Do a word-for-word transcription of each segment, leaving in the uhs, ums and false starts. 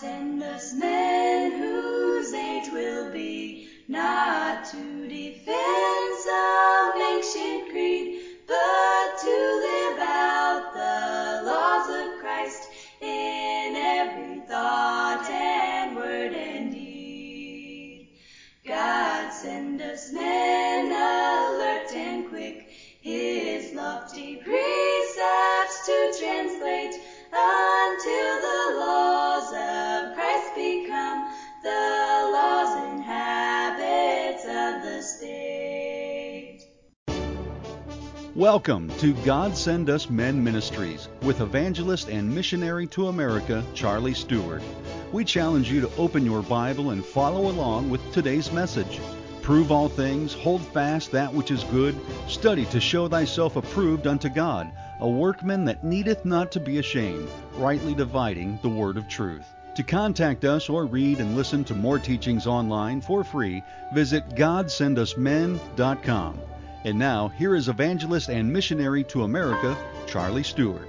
send us men whose age will be not to defend some ancient creed, but to live out the laws of Christ in every thought and word and deed. God send us men alert and quick, his lofty precepts to translate, until the laws of Christ become the laws and habits of the state. Welcome to God Send Us Men Ministries with evangelist and missionary to America, Charlie Stewart. We challenge you to open your Bible and follow along with today's message. Prove all things, hold fast that which is good, study to show thyself approved unto God, a workman that needeth not to be ashamed, rightly dividing the word of truth. To contact us or read and listen to more teachings online for free, visit god send us men dot com. And now, here is evangelist and missionary to America, Charlie Stewart.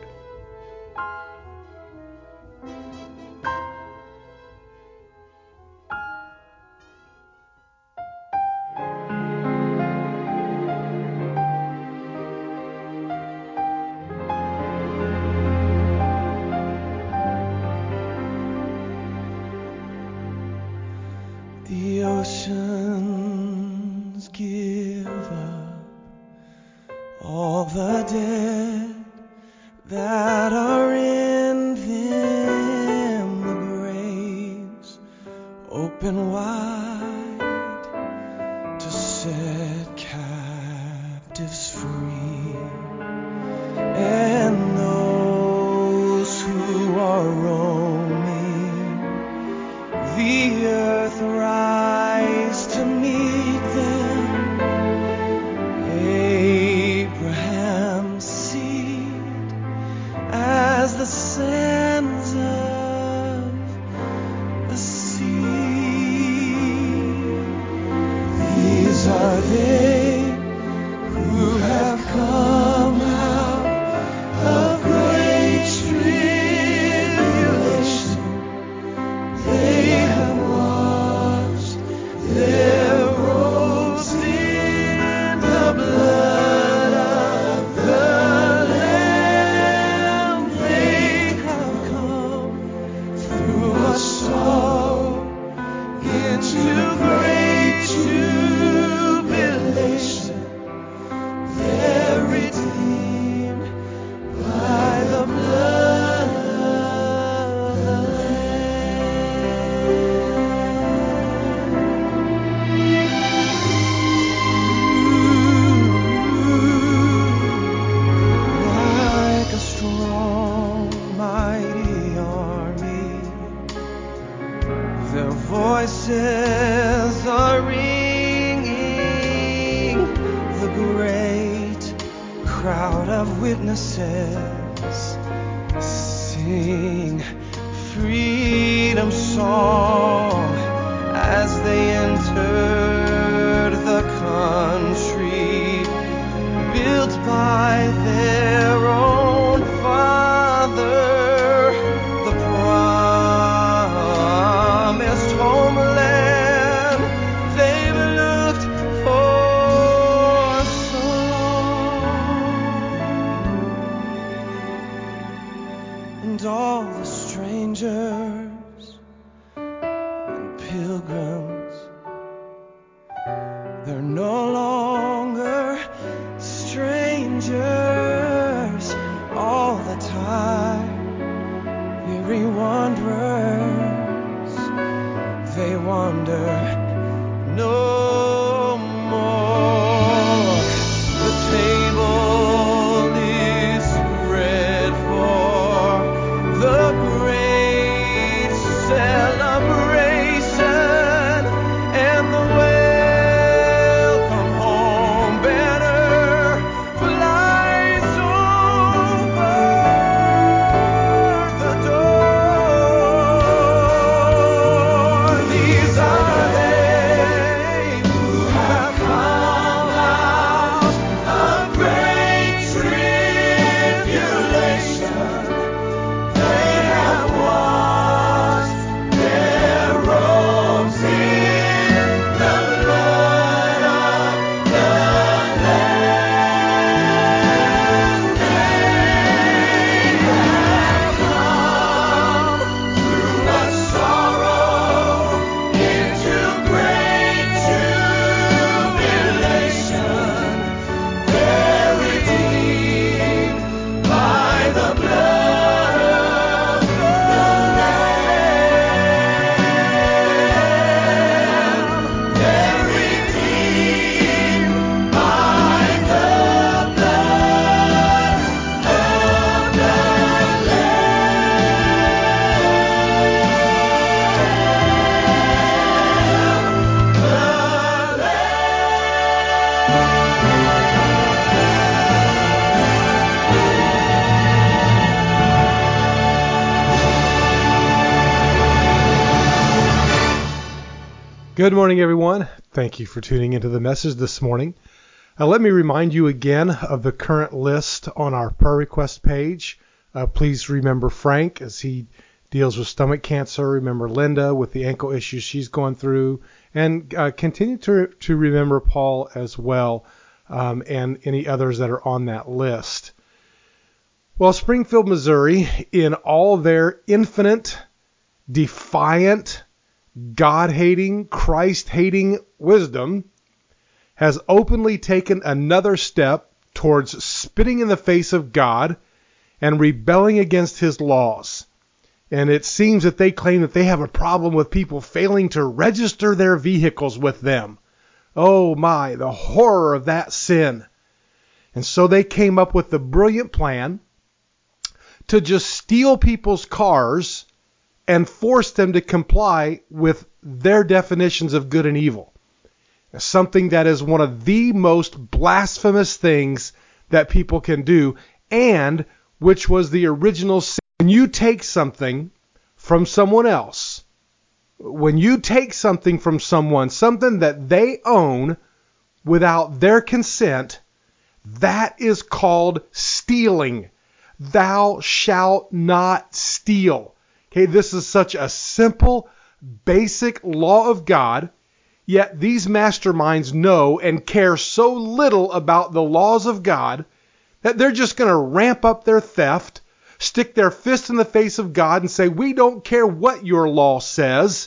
The oceans give up all the dead that are in them, the graves open wide to set captives free, and those who are roaming the earth rise to meet them. Abraham's seed, as the sands of the sea. These are they who have come out of great tribulation. They have washed their robes in the blood of the Lamb. They have come through a sorrow into great jubilation. They're redeemed by the blood of the Like a strong, mighty army, their voices are ringing. The great crowd of witnesses sing freedom song as they entered the country built by their own father, the promised homeland they've looked for so long. And all the strangers and pilgrims, they're no longer strangers. All the time, weary wanderers, they wander no more. The table is spread for the great celebration, and the welcome home banner flies over the door. These are they Good morning, everyone. Thank you for tuning into the message this morning. Uh, let me remind you again of the current list on our prayer request page. Uh, please remember Frank as he deals with stomach cancer. Remember Linda with the ankle issues she's going through. And uh, continue to, to remember Paul as well, um, and any others that are on that list. Well, Springfield, Missouri, in all their infinite, defiant, God-hating, Christ-hating wisdom, has openly taken another step towards spitting in the face of God and rebelling against his laws. And it seems that they claim that they have a problem with people failing to register their vehicles with them. Oh my, the horror of that sin. And so they came up with the brilliant plan to just steal people's cars and force them to comply with their definitions of good and evil. Something that is one of the most blasphemous things that people can do, and which was the original sin. When you take something from someone else, when you take something from someone, something that they own without their consent, that is called stealing. Thou shalt not steal. Okay, this is such a simple, basic law of God. Yet these masterminds know and care so little about the laws of God that they're just going to ramp up their theft, stick their fist in the face of God and say, we don't care what your law says.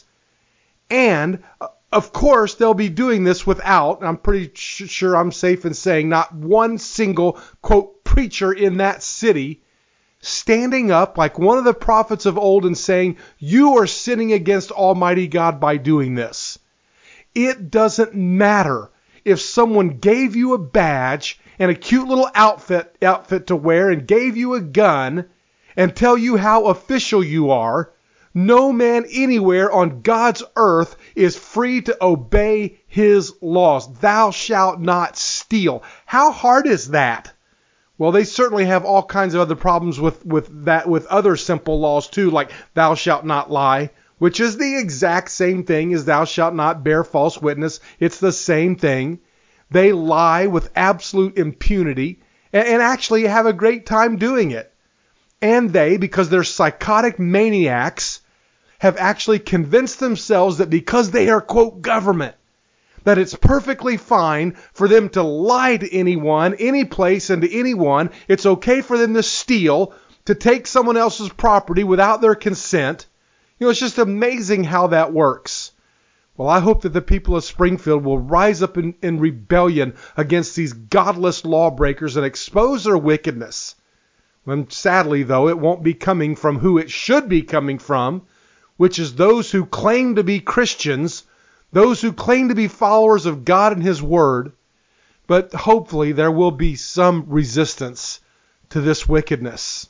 And, of course, they'll be doing this without, I'm pretty sure I'm safe in saying, not one single, quote, preacher in that city standing up like one of the prophets of old and saying, you are sinning against Almighty God by doing this. It doesn't matter if someone gave you a badge and a cute little outfit outfit to wear and gave you a gun and tell you how official you are. No man anywhere on God's earth is free to obey his laws. Thou shalt not steal. How hard is that? Well, they certainly have all kinds of other problems with, with that, with other simple laws too, like thou shalt not lie, which is the exact same thing as thou shalt not bear false witness. It's the same thing. They lie with absolute impunity and, and actually have a great time doing it. And they, because they're psychotic maniacs, have actually convinced themselves that because they are, quote, government, that it's perfectly fine for them to lie to anyone, any place, and to anyone. It's okay for them to steal, to take someone else's property without their consent. You know, it's just amazing how that works. Well, I hope that the people of Springfield will rise up in, in rebellion against these godless lawbreakers and expose their wickedness. And sadly, though, it won't be coming from who it should be coming from, which is those who claim to be Christians, those who claim to be followers of God and His Word. But hopefully there will be some resistance to this wickedness.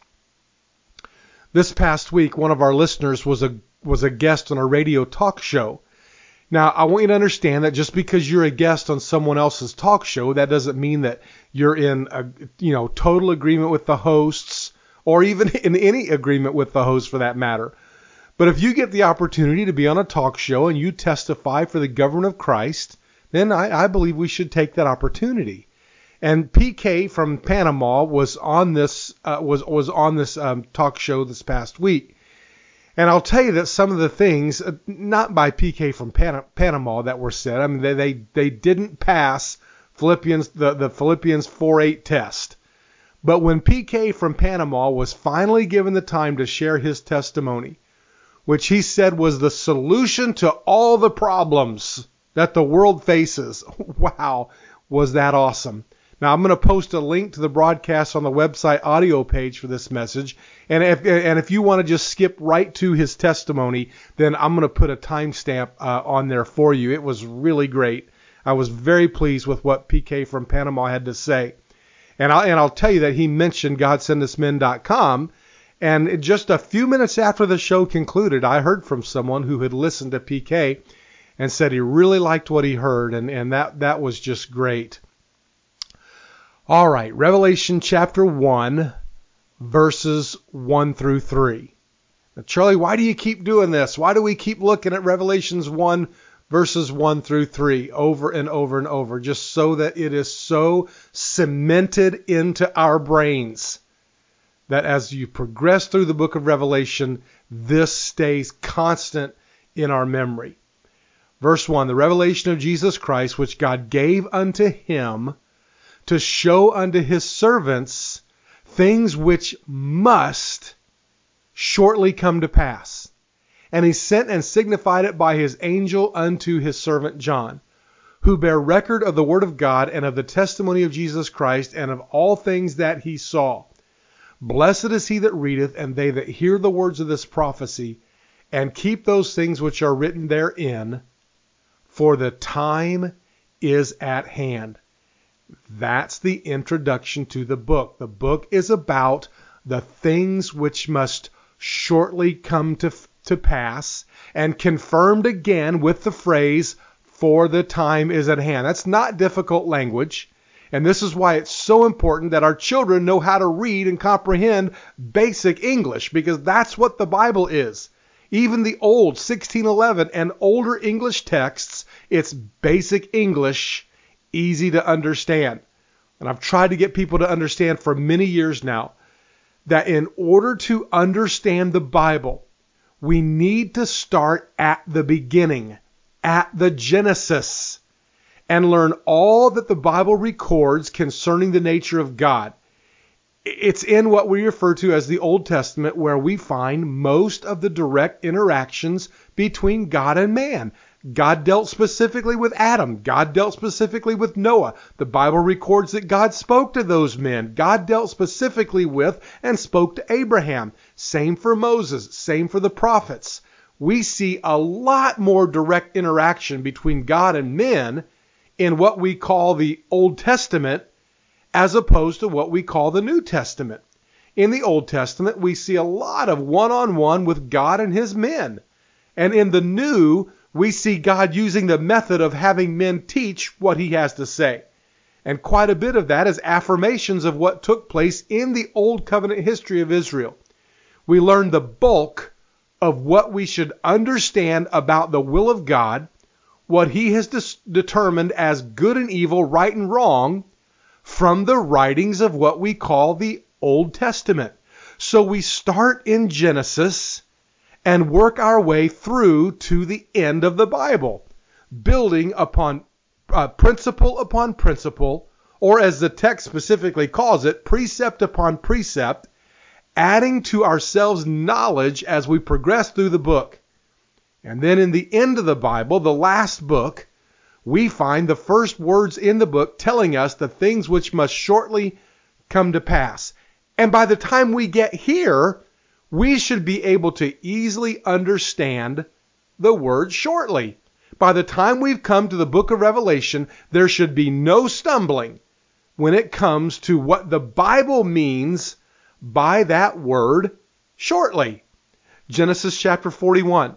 This past week, one of our listeners was a was a guest on a radio talk show. Now, I want you to understand that just because you're a guest on someone else's talk show, that doesn't mean that you're in a you know total agreement with the hosts, or even in any agreement with the host for that matter. But if you get the opportunity to be on a talk show and you testify for the government of Christ, then I, I believe we should take that opportunity. And P K from Panama was on this uh, was was on this um, talk show this past week, and I'll tell you that some of the things, uh, not by P K from Pan- Panama, that were said. I mean, they they, they didn't pass Philippians the, the Philippians four eight test. But when P K from Panama was finally given the time to share his testimony, which he said was the solution to all the problems that the world faces, wow, was that awesome. Now, I'm going to post a link to the broadcast on the website audio page for this message. And if, and if you want to just skip right to his testimony, then I'm going to put a timestamp uh, on there for you. It was really great. I was very pleased with what P K from Panama had to say. And I'll, and I'll tell you that he mentioned God Send Us Men dot com. And just a few minutes after the show concluded, I heard from someone who had listened to P K and said he really liked what he heard. And, and that, that was just great. All right, Revelation chapter one, verses one through three. Now, Charlie, why do you keep doing this? Why do we keep looking at Revelations one, verses one through three over and over and over, just so that it is so cemented into our brains that as you progress through the book of Revelation, this stays constant in our memory. Verse one, the revelation of Jesus Christ, which God gave unto him to show unto his servants things which must shortly come to pass. And he sent and signified it by his angel unto his servant John, who bear record of the word of God and of the testimony of Jesus Christ and of all things that he saw. Blessed is he that readeth, and they that hear the words of this prophecy, and keep those things which are written therein, for the time is at hand. That's the introduction to the book. The book is about the things which must shortly come to, to pass, and confirmed again with the phrase, for the time is at hand. That's not difficult language. And this is why it's so important that our children know how to read and comprehend basic English, because that's what the Bible is. Even the old sixteen eleven and older English texts, it's basic English, easy to understand. And I've tried to get people to understand for many years now that in order to understand the Bible, we need to start at the beginning, at the Genesis, and learn all that the Bible records concerning the nature of God. It's in what we refer to as the Old Testament where we find most of the direct interactions between God and man. God dealt specifically with Adam. God dealt specifically with Noah. The Bible records that God spoke to those men. God dealt specifically with and spoke to Abraham. Same for Moses. Same for the prophets. We see a lot more direct interaction between God and men in what we call the Old Testament as opposed to what we call the New Testament. In the Old Testament, we see a lot of one-on-one with God and his men. And in the New, we see God using the method of having men teach what he has to say. And quite a bit of that is affirmations of what took place in the Old Covenant history of Israel. We learn the bulk of what we should understand about the will of God, what he has dis- determined as good and evil, right and wrong, from the writings of what we call the Old Testament. So we start in Genesis and work our way through to the end of the Bible, building upon uh, principle upon principle, or as the text specifically calls it, precept upon precept, adding to ourselves knowledge as we progress through the book. And then in the end of the Bible, the last book, we find the first words in the book telling us the things which must shortly come to pass. And by the time we get here, we should be able to easily understand the word shortly. By the time we've come to the book of Revelation, there should be no stumbling when it comes to what the Bible means by that word shortly. Genesis chapter forty-one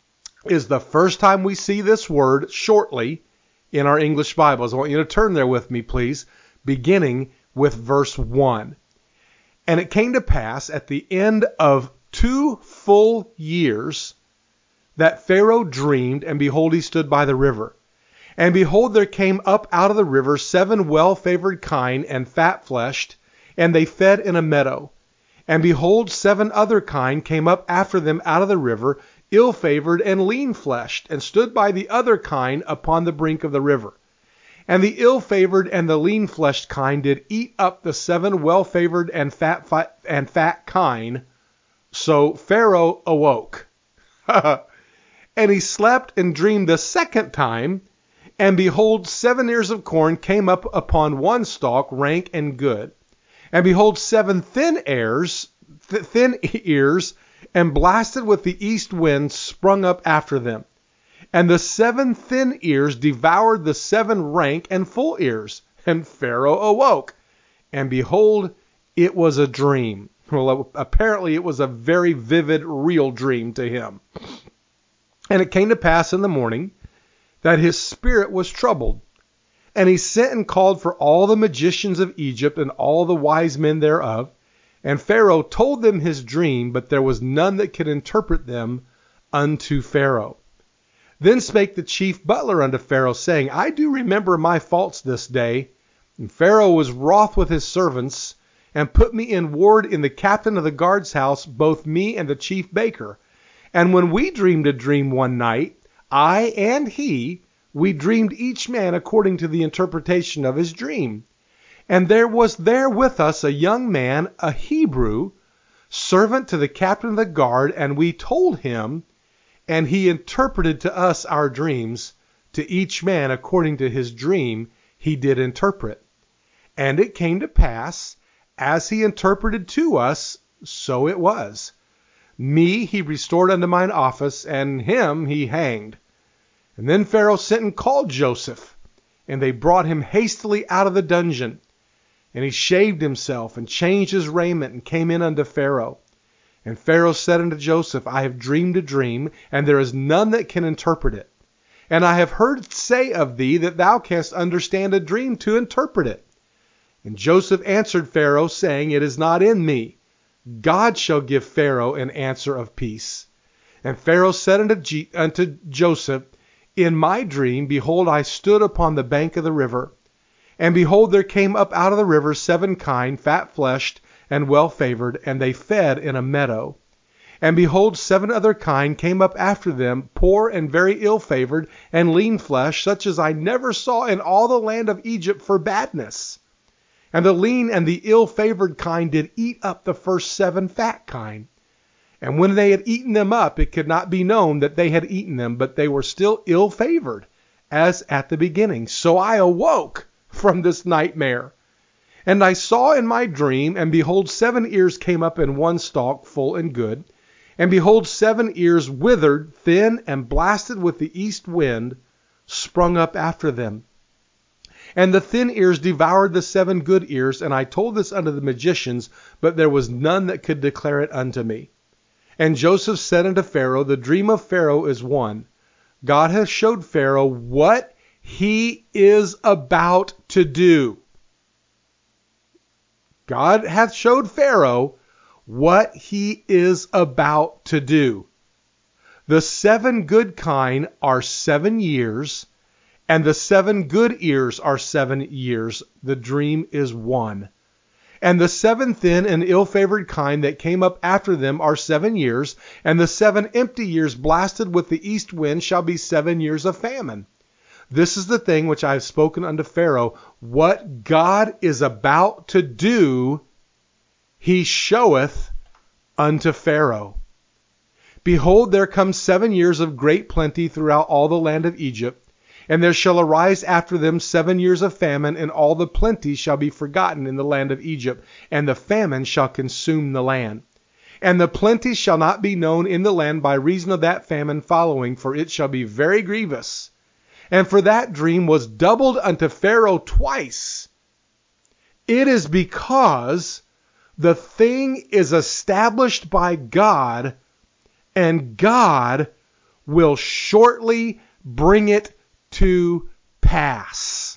is the first time we see this word shortly in our English Bibles. I want you to turn there with me, please, beginning with verse one. And it came to pass at the end of two full years that Pharaoh dreamed, and behold, he stood by the river. And behold, there came up out of the river seven well-favored kine and fat-fleshed, and they fed in a meadow. And behold, seven other kine came up after them out of the river, ill-favored and lean-fleshed, and stood by the other kine upon the brink of the river. And the ill-favored and the lean-fleshed kine did eat up the seven well-favored and fat, fat and fat kine. So Pharaoh awoke, and he slept and dreamed the second time. And behold, seven ears of corn came up upon one stalk, rank and good. And behold, seven thin ears, th- thin ears, and blasted with the east wind sprung up after them. And the seven thin ears devoured the seven rank and full ears. And Pharaoh awoke, and behold, it was a dream. Well, apparently it was a very vivid, real dream to him. And it came to pass in the morning that his spirit was troubled. And he sent and called for all the magicians of Egypt and all the wise men thereof. And Pharaoh told them his dream, but there was none that could interpret them unto Pharaoh. Then spake the chief butler unto Pharaoh, saying, I do remember my faults this day. And Pharaoh was wroth with his servants, and put me in ward in the captain of the guard's house, both me and the chief baker. And when we dreamed a dream one night, I and he, we dreamed each man according to the interpretation of his dream. And there was there with us a young man, a Hebrew, servant to the captain of the guard, and we told him, and he interpreted to us our dreams. To each man according to his dream he did interpret. And it came to pass, as he interpreted to us, so it was. Me he restored unto mine office, and him he hanged. And then Pharaoh sent and called Joseph, and they brought him hastily out of the dungeon. And he shaved himself, and changed his raiment, and came in unto Pharaoh. And Pharaoh said unto Joseph, I have dreamed a dream, and there is none that can interpret it. And I have heard say of thee that thou canst understand a dream to interpret it. And Joseph answered Pharaoh, saying, It is not in me. God shall give Pharaoh an answer of peace. And Pharaoh said unto, G- unto Joseph, In my dream, behold, I stood upon the bank of the river. And behold, there came up out of the river seven kine, fat-fleshed, and well-favored, and they fed in a meadow. And behold, seven other kine came up after them, poor and very ill-favored, and lean-fleshed, such as I never saw in all the land of Egypt for badness. And the lean and the ill-favored kine did eat up the first seven fat kine. And when they had eaten them up, it could not be known that they had eaten them, but they were still ill-favored, as at the beginning. So I awoke from this nightmare. And I saw in my dream, and behold, seven ears came up in one stalk, full and good. And behold, seven ears withered, thin, and blasted with the east wind, sprung up after them. And the thin ears devoured the seven good ears, and I told this unto the magicians, but there was none that could declare it unto me. And Joseph said unto Pharaoh, The dream of Pharaoh is one. God hath showed Pharaoh what he is about to do. God hath showed Pharaoh what he is about to do. The seven good kine are seven years, and the seven good ears are seven years. The dream is one. And the seven thin and ill-favored kine that came up after them are seven years, and the seven empty years blasted with the east wind shall be seven years of famine. This is the thing which I have spoken unto Pharaoh. What God is about to do, he showeth unto Pharaoh. Behold, there come seven years of great plenty throughout all the land of Egypt, and there shall arise after them seven years of famine, and all the plenty shall be forgotten in the land of Egypt, and the famine shall consume the land. And the plenty shall not be known in the land by reason of that famine following, for it shall be very grievous. And for that dream was doubled unto Pharaoh twice. It is because the thing is established by God, and God will shortly bring it to pass.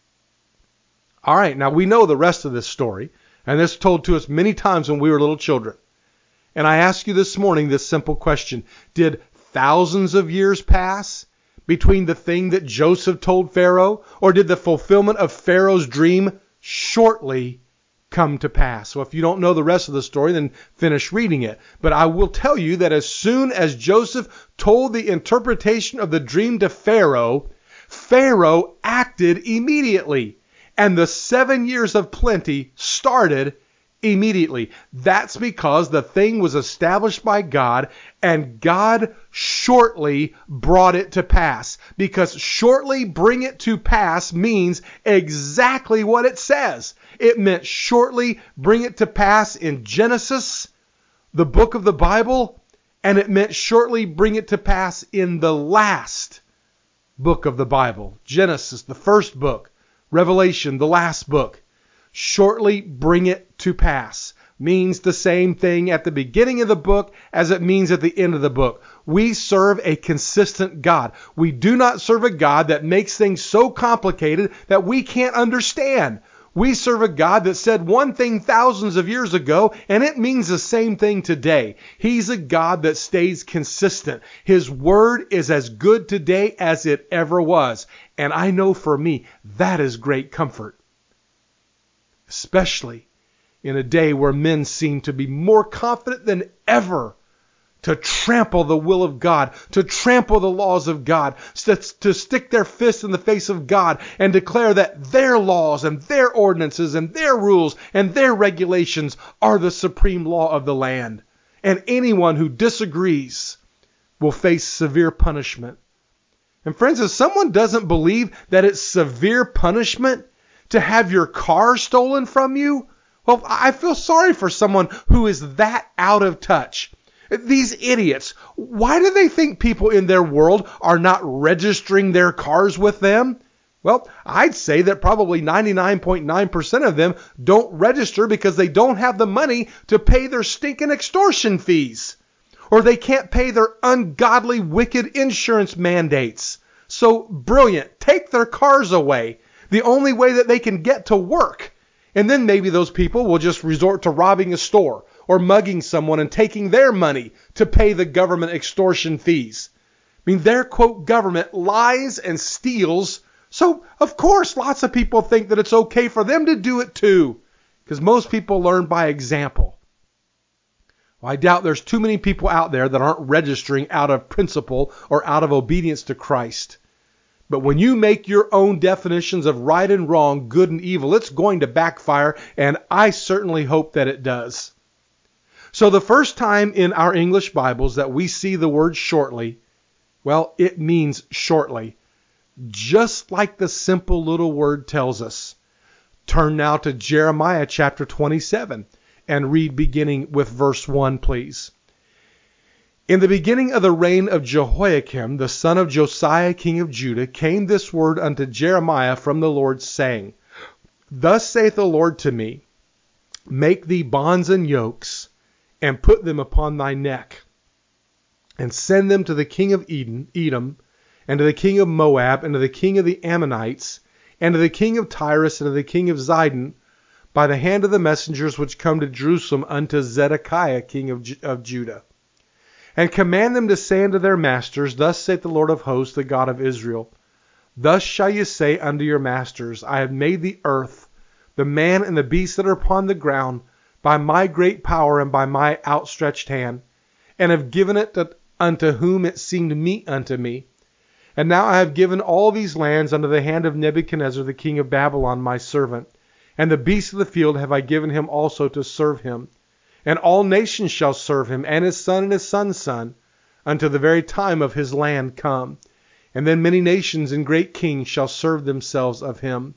All right, now we know the rest of this story, and this is told to us many times when we were little children. And I ask you this morning this simple question. Did thousands of years pass between the thing that Joseph told Pharaoh, or did the fulfillment of Pharaoh's dream shortly come to pass? So if you don't know the rest of the story, then finish reading it. But I will tell you that as soon as Joseph told the interpretation of the dream to Pharaoh, Pharaoh acted immediately, and the seven years of plenty started immediately. That's because the thing was established by God, and God shortly brought it to pass. Because shortly bring it to pass means exactly what it says. It meant shortly bring it to pass in Genesis, the book of the Bible, and it meant shortly bring it to pass in the last book of the Bible. Genesis, the first book. Revelation, the last book. Shortly bring it to pass means the same thing at the beginning of the book as it means at the end of the book. We serve a consistent God. We do not serve a God that makes things so complicated that we can't understand. We serve a God that said one thing thousands of years ago, and it means the same thing today. He's a God that stays consistent. His word is as good today as it ever was. And I know for me, that is great comfort. Especially in a day where men seem to be more confident than ever to trample the will of God, to trample the laws of God, to, to stick their fist in the face of God and declare that their laws and their ordinances and their rules and their regulations are the supreme law of the land. And anyone who disagrees will face severe punishment. And friends, if someone doesn't believe that it's severe punishment to have your car stolen from you, well, I feel sorry for someone who is that out of touch. These idiots, why do they think people in their world are not registering their cars with them? Well, I'd say that probably ninety-nine point nine percent of them don't register because they don't have the money to pay their stinking extortion fees. Or they can't pay their ungodly, wicked insurance mandates. So brilliant, take their cars away. The only way that they can get to work. And then maybe those people will just resort to robbing a store or mugging someone and taking their money to pay the government extortion fees. I mean, their, quote, government lies and steals. So, of course, lots of people think that it's okay for them to do it too. Because most people learn by example. Well, I doubt there's too many people out there that aren't registering out of principle or out of obedience to Christ. But when you make your own definitions of right and wrong, good and evil, it's going to backfire, and I certainly hope that it does. So the first time in our English Bibles that we see the word shortly, well, it means shortly. Just like the simple little word tells us. Turn now to Jeremiah chapter twenty-seven and read beginning with verse one, please. In the beginning of the reign of Jehoiakim, the son of Josiah, king of Judah, came this word unto Jeremiah from the Lord, saying, Thus saith the Lord to me, Make thee bonds and yokes, and put them upon thy neck, and send them to the king of Edom, Edom, and to the king of Moab, and to the king of the Ammonites, and to the king of Tyrus, and to the king of Zidon, by the hand of the messengers which come to Jerusalem unto Zedekiah, king of, Ju- of Judah. And command them to say unto their masters, Thus saith the Lord of hosts, the God of Israel, Thus shall ye say unto your masters, I have made the earth, the man and the beast that are upon the ground, by my great power and by my outstretched hand, and have given it to, unto whom it seemed meet unto me. And now I have given all these lands unto the hand of Nebuchadnezzar the king of Babylon, my servant, and the beasts of the field have I given him also to serve him. And all nations shall serve him, and his son and his son's son, until the very time of his land come. And then many nations and great kings shall serve themselves of him.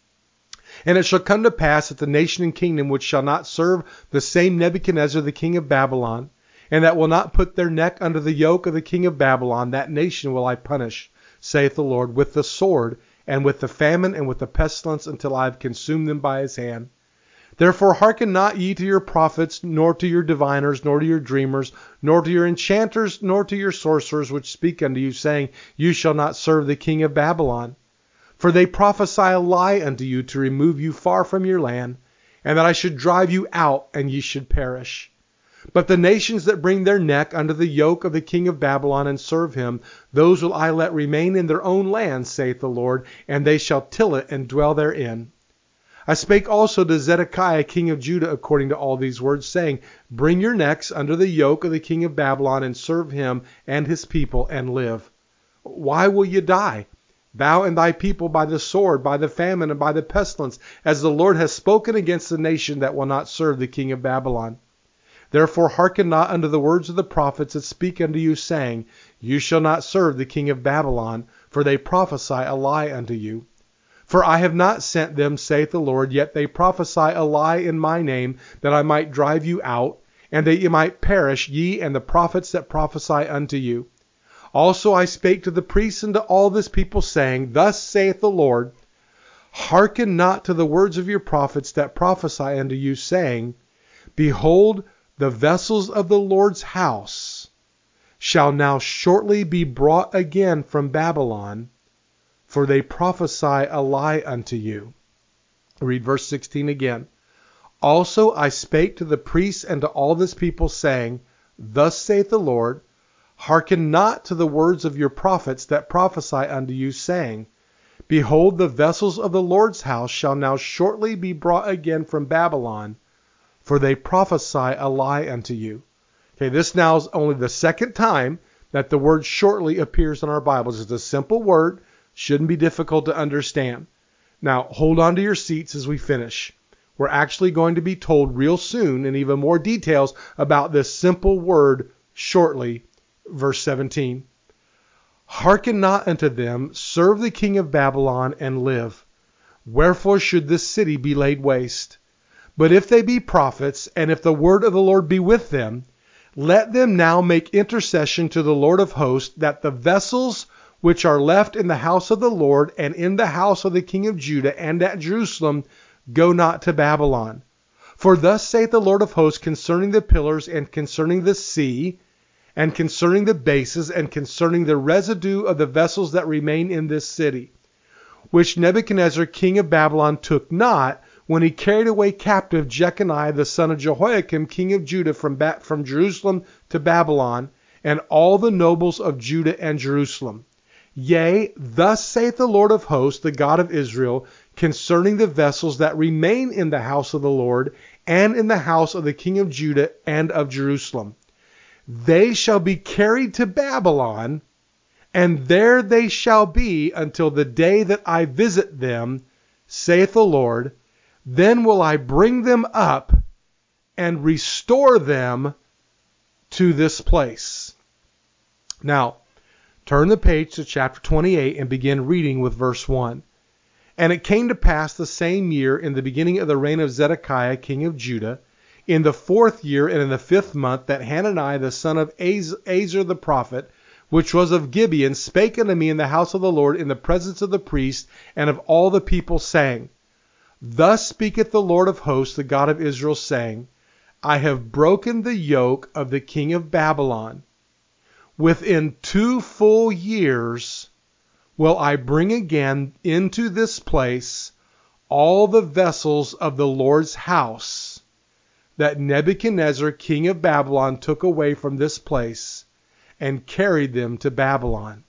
And it shall come to pass that the nation and kingdom which shall not serve the same Nebuchadnezzar the king of Babylon, and that will not put their neck under the yoke of the king of Babylon, that nation will I punish, saith the Lord, with the sword, and with the famine, and with the pestilence, until I have consumed them by his hand. Therefore hearken not ye to your prophets, nor to your diviners, nor to your dreamers, nor to your enchanters, nor to your sorcerers, which speak unto you, saying, You shall not serve the king of Babylon. For they prophesy a lie unto you to remove you far from your land, and that I should drive you out, and ye should perish. But the nations that bring their neck under the yoke of the king of Babylon and serve him, those will I let remain in their own land, saith the Lord, and they shall till it and dwell therein. I spake also to Zedekiah king of Judah according to all these words, saying, Bring your necks under the yoke of the king of Babylon, and serve him and his people, and live. Why will ye die, thou and thy people, by the sword, by the famine, and by the pestilence, as the Lord has spoken against the nation that will not serve the king of Babylon? Therefore hearken not unto the words of the prophets that speak unto you, saying, You shall not serve the king of Babylon, for they prophesy a lie unto you. For I have not sent them, saith the Lord, yet they prophesy a lie in my name, that I might drive you out, and that ye might perish, ye and the prophets that prophesy unto you. Also I spake to the priests and to all this people, saying, Thus saith the Lord, Hearken not to the words of your prophets that prophesy unto you, saying, Behold, the vessels of the Lord's house shall now shortly be brought again from Babylon, for they prophesy a lie unto you. Read verse sixteen again. Also I spake to the priests and to all this people, saying, Thus saith the Lord, hearken not to the words of your prophets that prophesy unto you, saying, Behold, the vessels of the Lord's house shall now shortly be brought again from Babylon, for they prophesy a lie unto you. Okay, this now is only the second time that the word shortly appears in our Bibles. It's a simple word, shouldn't be difficult to understand. Now, hold on to your seats as we finish. We're actually going to be told real soon and even more details about this simple word shortly. Verse seventeen. Hearken not unto them, serve the king of Babylon and live. Wherefore should this city be laid waste? But if they be prophets, and if the word of the Lord be with them, let them now make intercession to the Lord of hosts, that the vessels which are left in the house of the Lord and in the house of the king of Judah and at Jerusalem go not to Babylon. For thus saith the Lord of hosts concerning the pillars and concerning the sea, and concerning the bases, and concerning the residue of the vessels that remain in this city, which Nebuchadnezzar king of Babylon took not, when he carried away captive Jeconiah the son of Jehoiakim king of Judah from, ba- from Jerusalem to Babylon, and all the nobles of Judah and Jerusalem. Yea, thus saith the Lord of hosts, the God of Israel, concerning the vessels that remain in the house of the Lord, and in the house of the king of Judah and of Jerusalem. They shall be carried to Babylon, and there they shall be until the day that I visit them, saith the Lord. Then will I bring them up and restore them to this place. Now, turn the page to chapter twenty-eight and begin reading with verse one. And it came to pass the same year, in the beginning of the reign of Zedekiah king of Judah, in the fourth year and in the fifth month, that Hananiah the son of Azer the prophet, which was of Gibeon, spake unto me in the house of the Lord in the presence of the priest and of all the people, saying, Thus speaketh the Lord of hosts, the God of Israel, saying, I have broken the yoke of the king of Babylon. Within two full years will I bring again into this place all the vessels of the Lord's house that Nebuchadnezzar king of Babylon took away from this place and carried them to Babylon.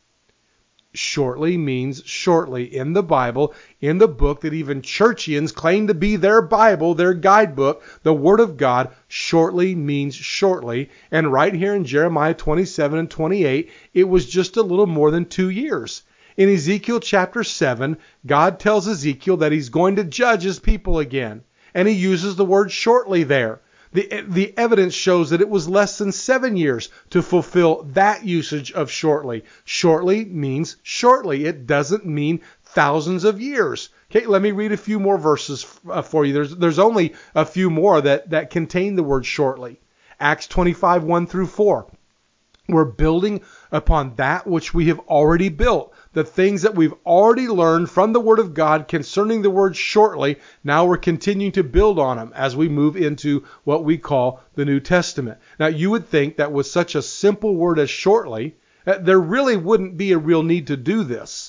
Shortly means shortly in the Bible, in the book that even churchians claim to be their Bible, their guidebook, the Word of God. Shortly means shortly. And right here in Jeremiah twenty-seven and twenty-eight, it was just a little more than two years. In Ezekiel chapter seven, God tells Ezekiel that he's going to judge his people again. And he uses the word shortly there. The, the evidence shows that it was less than seven years to fulfill that usage of shortly. Shortly means shortly. It doesn't mean thousands of years. Okay, let me read a few more verses for you. There's, there's only a few more that, that contain the word shortly. Acts twenty-five, one through four. We're building upon that which we have already built. The things that we've already learned from the Word of God concerning the word shortly, now we're continuing to build on them as we move into what we call the New Testament. Now, you would think that with such a simple word as shortly, there really wouldn't be a real need to do this.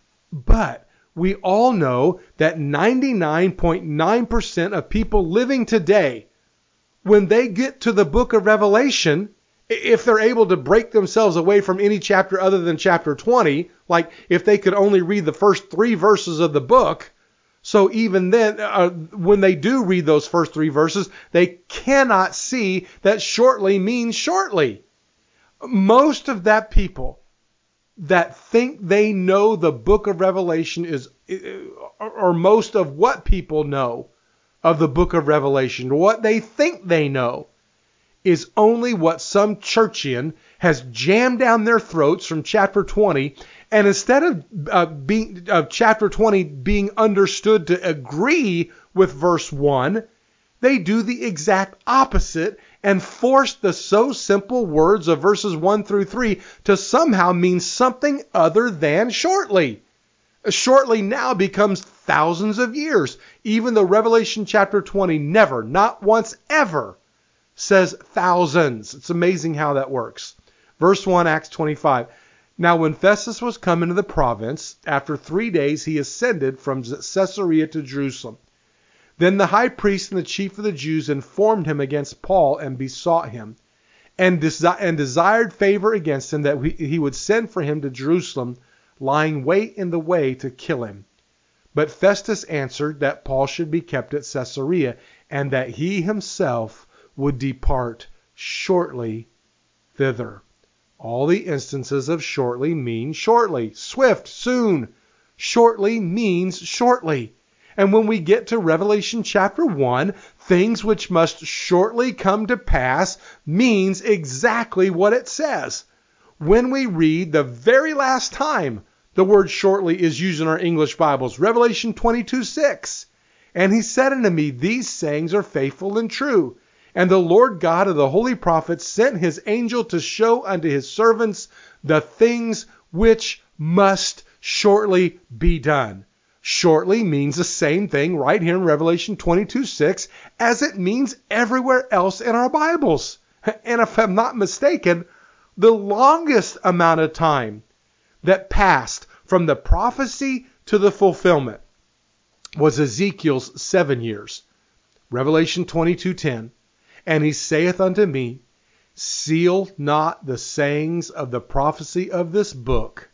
But we all know that ninety-nine point nine percent of people living today, when they get to the book of Revelation, if they're able to break themselves away from any chapter other than chapter twenty, like if they could only read the first three verses of the book, so even then, uh, when they do read those first three verses, they cannot see that shortly means shortly. Most of that people that think they know the book of Revelation is, or most of what people know of the book of Revelation, what they think they know, is only what some churchian has jammed down their throats from chapter twenty. And instead of uh, being of chapter twenty being understood to agree with verse one, they do the exact opposite and force the so simple words of verses one through three to somehow mean something other than shortly. Shortly now becomes thousands of years, even though Revelation chapter twenty never, not once ever, says thousands. It's amazing how that works. Verse one, Acts twenty-five. Now when Festus was come into the province, after three days he ascended from Caesarea to Jerusalem. Then the high priest and the chief of the Jews informed him against Paul and besought him, and, desi- and desired favor against him that we, he would send for him to Jerusalem, lying wait in the way to kill him. But Festus answered that Paul should be kept at Caesarea, and that he himself would depart shortly thither. All the instances of shortly mean shortly. Swift, soon. Shortly means shortly. And when we get to Revelation chapter one, things which must shortly come to pass means exactly what it says. When we read the very last time the word shortly is used in our English Bibles, Revelation twenty-two six, and he said unto me, these sayings are faithful and true. And the Lord God of the holy prophets sent his angel to show unto his servants the things which must shortly be done. Shortly means the same thing right here in Revelation twenty-two six as it means everywhere else in our Bibles. And if I'm not mistaken, the longest amount of time that passed from the prophecy to the fulfillment was Ezekiel's seven years. Revelation twenty-two ten. And he saith unto me, seal not the sayings of the prophecy of this book,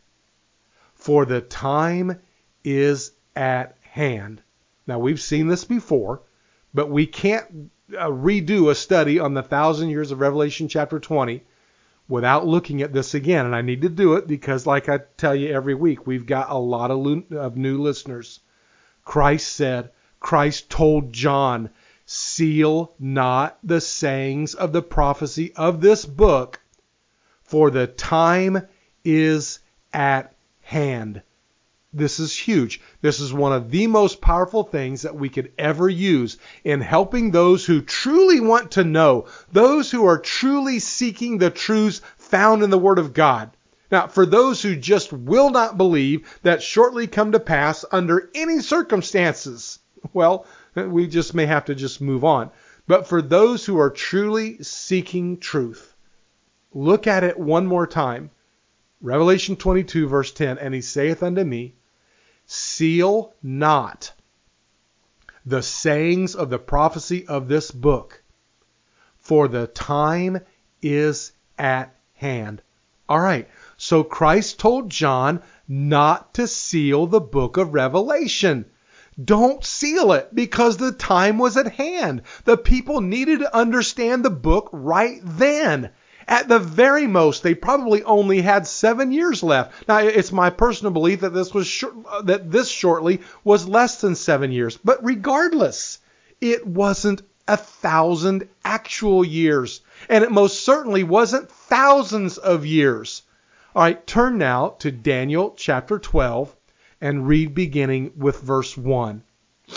for the time is at hand. Now, we've seen this before, but we can't uh, redo a study on the thousand years of Revelation chapter twenty without looking at this again. And I need to do it because, like I tell you every week, we've got a lot of, lo- of new listeners. Christ said, Christ told John, seal not the sayings of the prophecy of this book, for the time is at hand. This is huge. This is one of the most powerful things that we could ever use in helping those who truly want to know, those who are truly seeking the truths found in the Word of God. Now, for those who just will not believe that shortly come to pass under any circumstances, well, we just may have to just move on. But for those who are truly seeking truth, look at it one more time. Revelation twenty-two, verse ten, and he saith unto me, seal not the sayings of the prophecy of this book, for the time is at hand. All right, so Christ told John not to seal the book of Revelation. Don't seal it because the time was at hand. The people needed to understand the book right then. At the very most, they probably only had seven years left. Now, it's my personal belief that this was short, that this shortly was less than seven years. But regardless, it wasn't a thousand actual years, and it most certainly wasn't thousands of years. All right, turn now to Daniel chapter twelve and read beginning with verse one.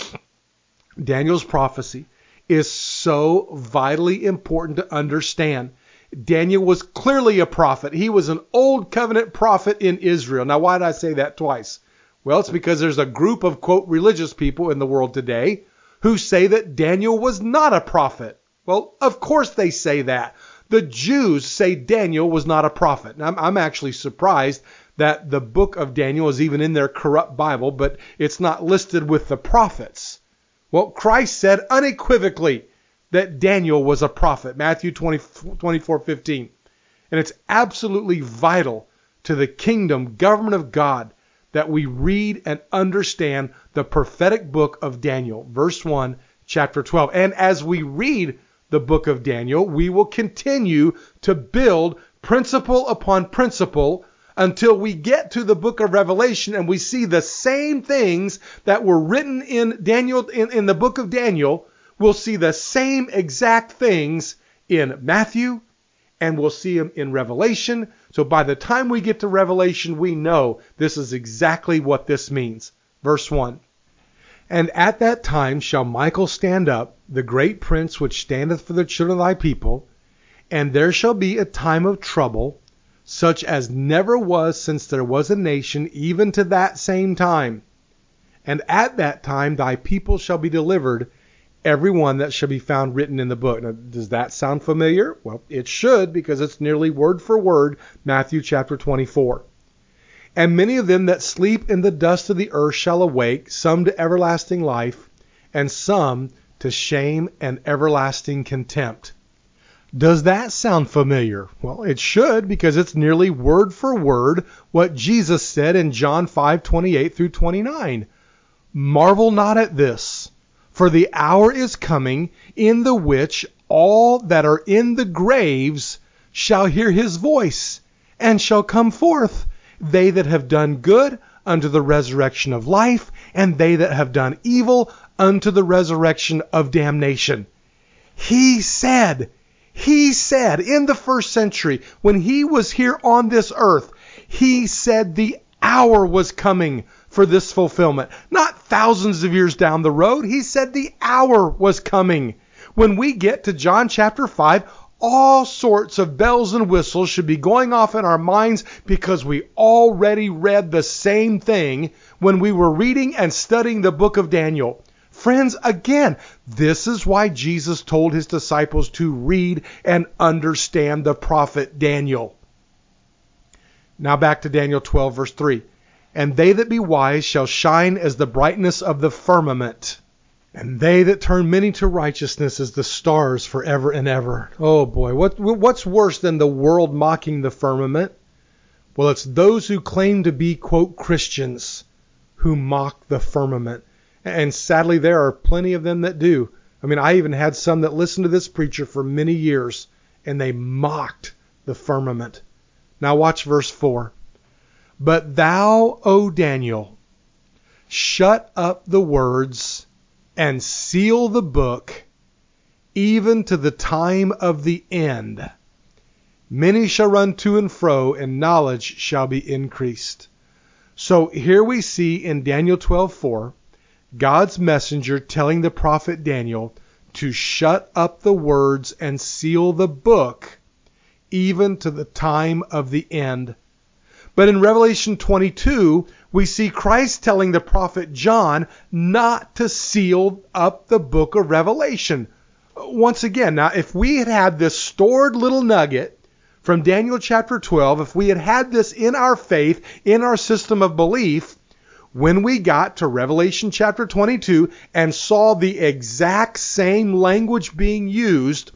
Daniel's prophecy is so vitally important to understand. Daniel was clearly a prophet. He was an old covenant prophet in Israel. Now, why did I say that twice? Well, it's because there's a group of, quote, religious people in the world today who say that Daniel was not a prophet. Well, of course they say that. The Jews say Daniel was not a prophet. Now, I'm, I'm actually surprised that the book of Daniel is even in their corrupt Bible, but it's not listed with the prophets. Well, Christ said unequivocally that Daniel was a prophet, Matthew twenty-four fifteen. And it's absolutely vital to the kingdom government of God that we read and understand the prophetic book of Daniel, verse one, chapter twelve. And as we read the book of Daniel, we will continue to build principle upon principle until we get to the book of Revelation and we see the same things that were written in Daniel in, in the book of Daniel. We'll see the same exact things in Matthew, and we'll see them in Revelation. So by the time we get to Revelation, we know this is exactly what this means. Verse one. And at that time shall Michael stand up, the great prince which standeth for the children of thy people, and there shall be a time of trouble, such as never was since there was a nation, even to that same time. And at that time thy people shall be delivered, every one that shall be found written in the book. Now, does that sound familiar? Well, it should, because it's nearly word for word Matthew chapter twenty-four. And many of them that sleep in the dust of the earth shall awake, some to everlasting life, and some to shame and everlasting contempt. Does that sound familiar? Well, it should, because it's nearly word for word what Jesus said in John five twenty-eight through twenty-nine. Marvel not at this, for the hour is coming in the which all that are in the graves shall hear his voice, and shall come forth, they that have done good unto the resurrection of life, and they that have done evil unto the resurrection of damnation. He said, he said in the first century, when he was here on this earth, he said the hour was coming for this fulfillment. Not thousands of years down the road. He said the hour was coming. When we get to John chapter five, all sorts of bells and whistles should be going off in our minds, because we already read the same thing when we were reading and studying the book of Daniel. Friends, again, this is why Jesus told his disciples to read and understand the prophet Daniel. Now back to Daniel twelve, verse three. And they that be wise shall shine as the brightness of the firmament, and they that turn many to righteousness as the stars forever and ever. Oh boy, what what's worse than the world mocking the firmament? Well, it's those who claim to be, quote, Christians who mock the firmament. And sadly, there are plenty of them that do. I mean, I even had some that listened to this preacher for many years, and they mocked the firmament. Now watch verse four. But thou, O Daniel, shut up the words and seal the book, even to the time of the end. Many shall run to and fro, and knowledge shall be increased. So here we see in Daniel twelve four, God's messenger telling the prophet Daniel to shut up the words and seal the book, even to the time of the end. But in Revelation twenty-two, we see Christ telling the prophet John not to seal up the book of Revelation. Once again, now if we had had this stored little nugget from Daniel chapter twelve, if we had had this in our faith, in our system of belief, when we got to Revelation chapter twenty-two and saw the exact same language being used,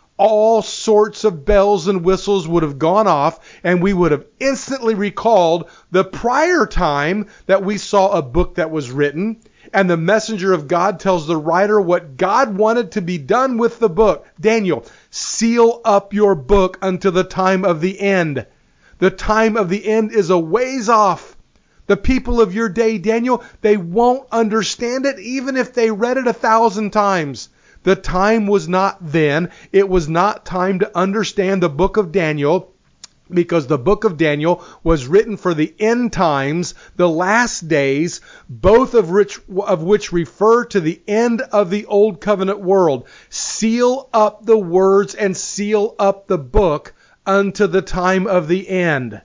all sorts of bells and whistles would have gone off, and we would have instantly recalled the prior time that we saw a book that was written, and the messenger of God tells the writer what God wanted to be done with the book. Daniel, seal up your book until the time of the end. The time of the end is a ways off. The people of your day, Daniel, they won't understand it even if they read it a thousand times. The time was not then. It was not time to understand the book of Daniel, because the book of Daniel was written for the end times, the last days, both of which, of which refer to the end of the old covenant world. Seal up the words and seal up the book unto the time of the end.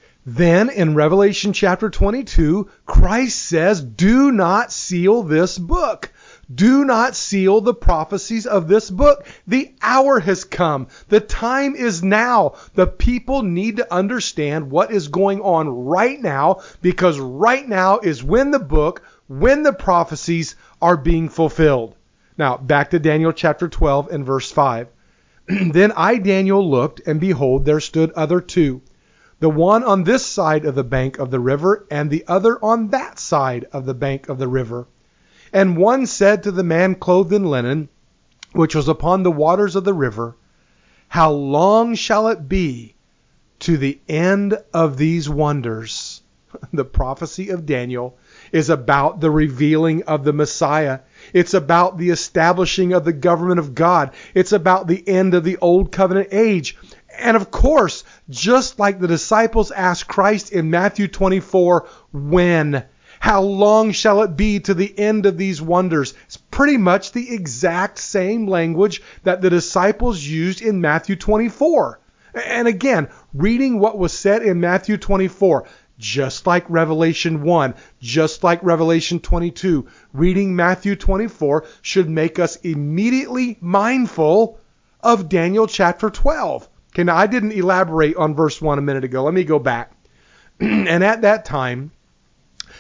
Then in Revelation chapter twenty-two, Christ says, do not seal this book. Do not seal the prophecies of this book. The hour has come. The time is now. The people need to understand what is going on right now, because right now is when the book, when the prophecies are being fulfilled. Now, back to Daniel chapter twelve and verse five. Then I, Daniel, looked, and behold, there stood other two, the one on this side of the bank of the river, and the other on that side of the bank of the river. And one said to the man clothed in linen, which was upon the waters of the river, how long shall it be to the end of these wonders? The prophecy of Daniel is about the revealing of the Messiah. It's about the establishing of the government of God. It's about the end of the old covenant age. And of course, just like the disciples asked Christ in Matthew twenty-four, when? How long shall it be to the end of these wonders? It's pretty much the exact same language that the disciples used in Matthew twenty-four. And again, reading what was said in Matthew twenty-four, just like Revelation one, just like Revelation twenty-two, reading Matthew twenty-four should make us immediately mindful of Daniel chapter twelve. Okay, now I didn't elaborate on verse one a minute ago. Let me go back. And at that time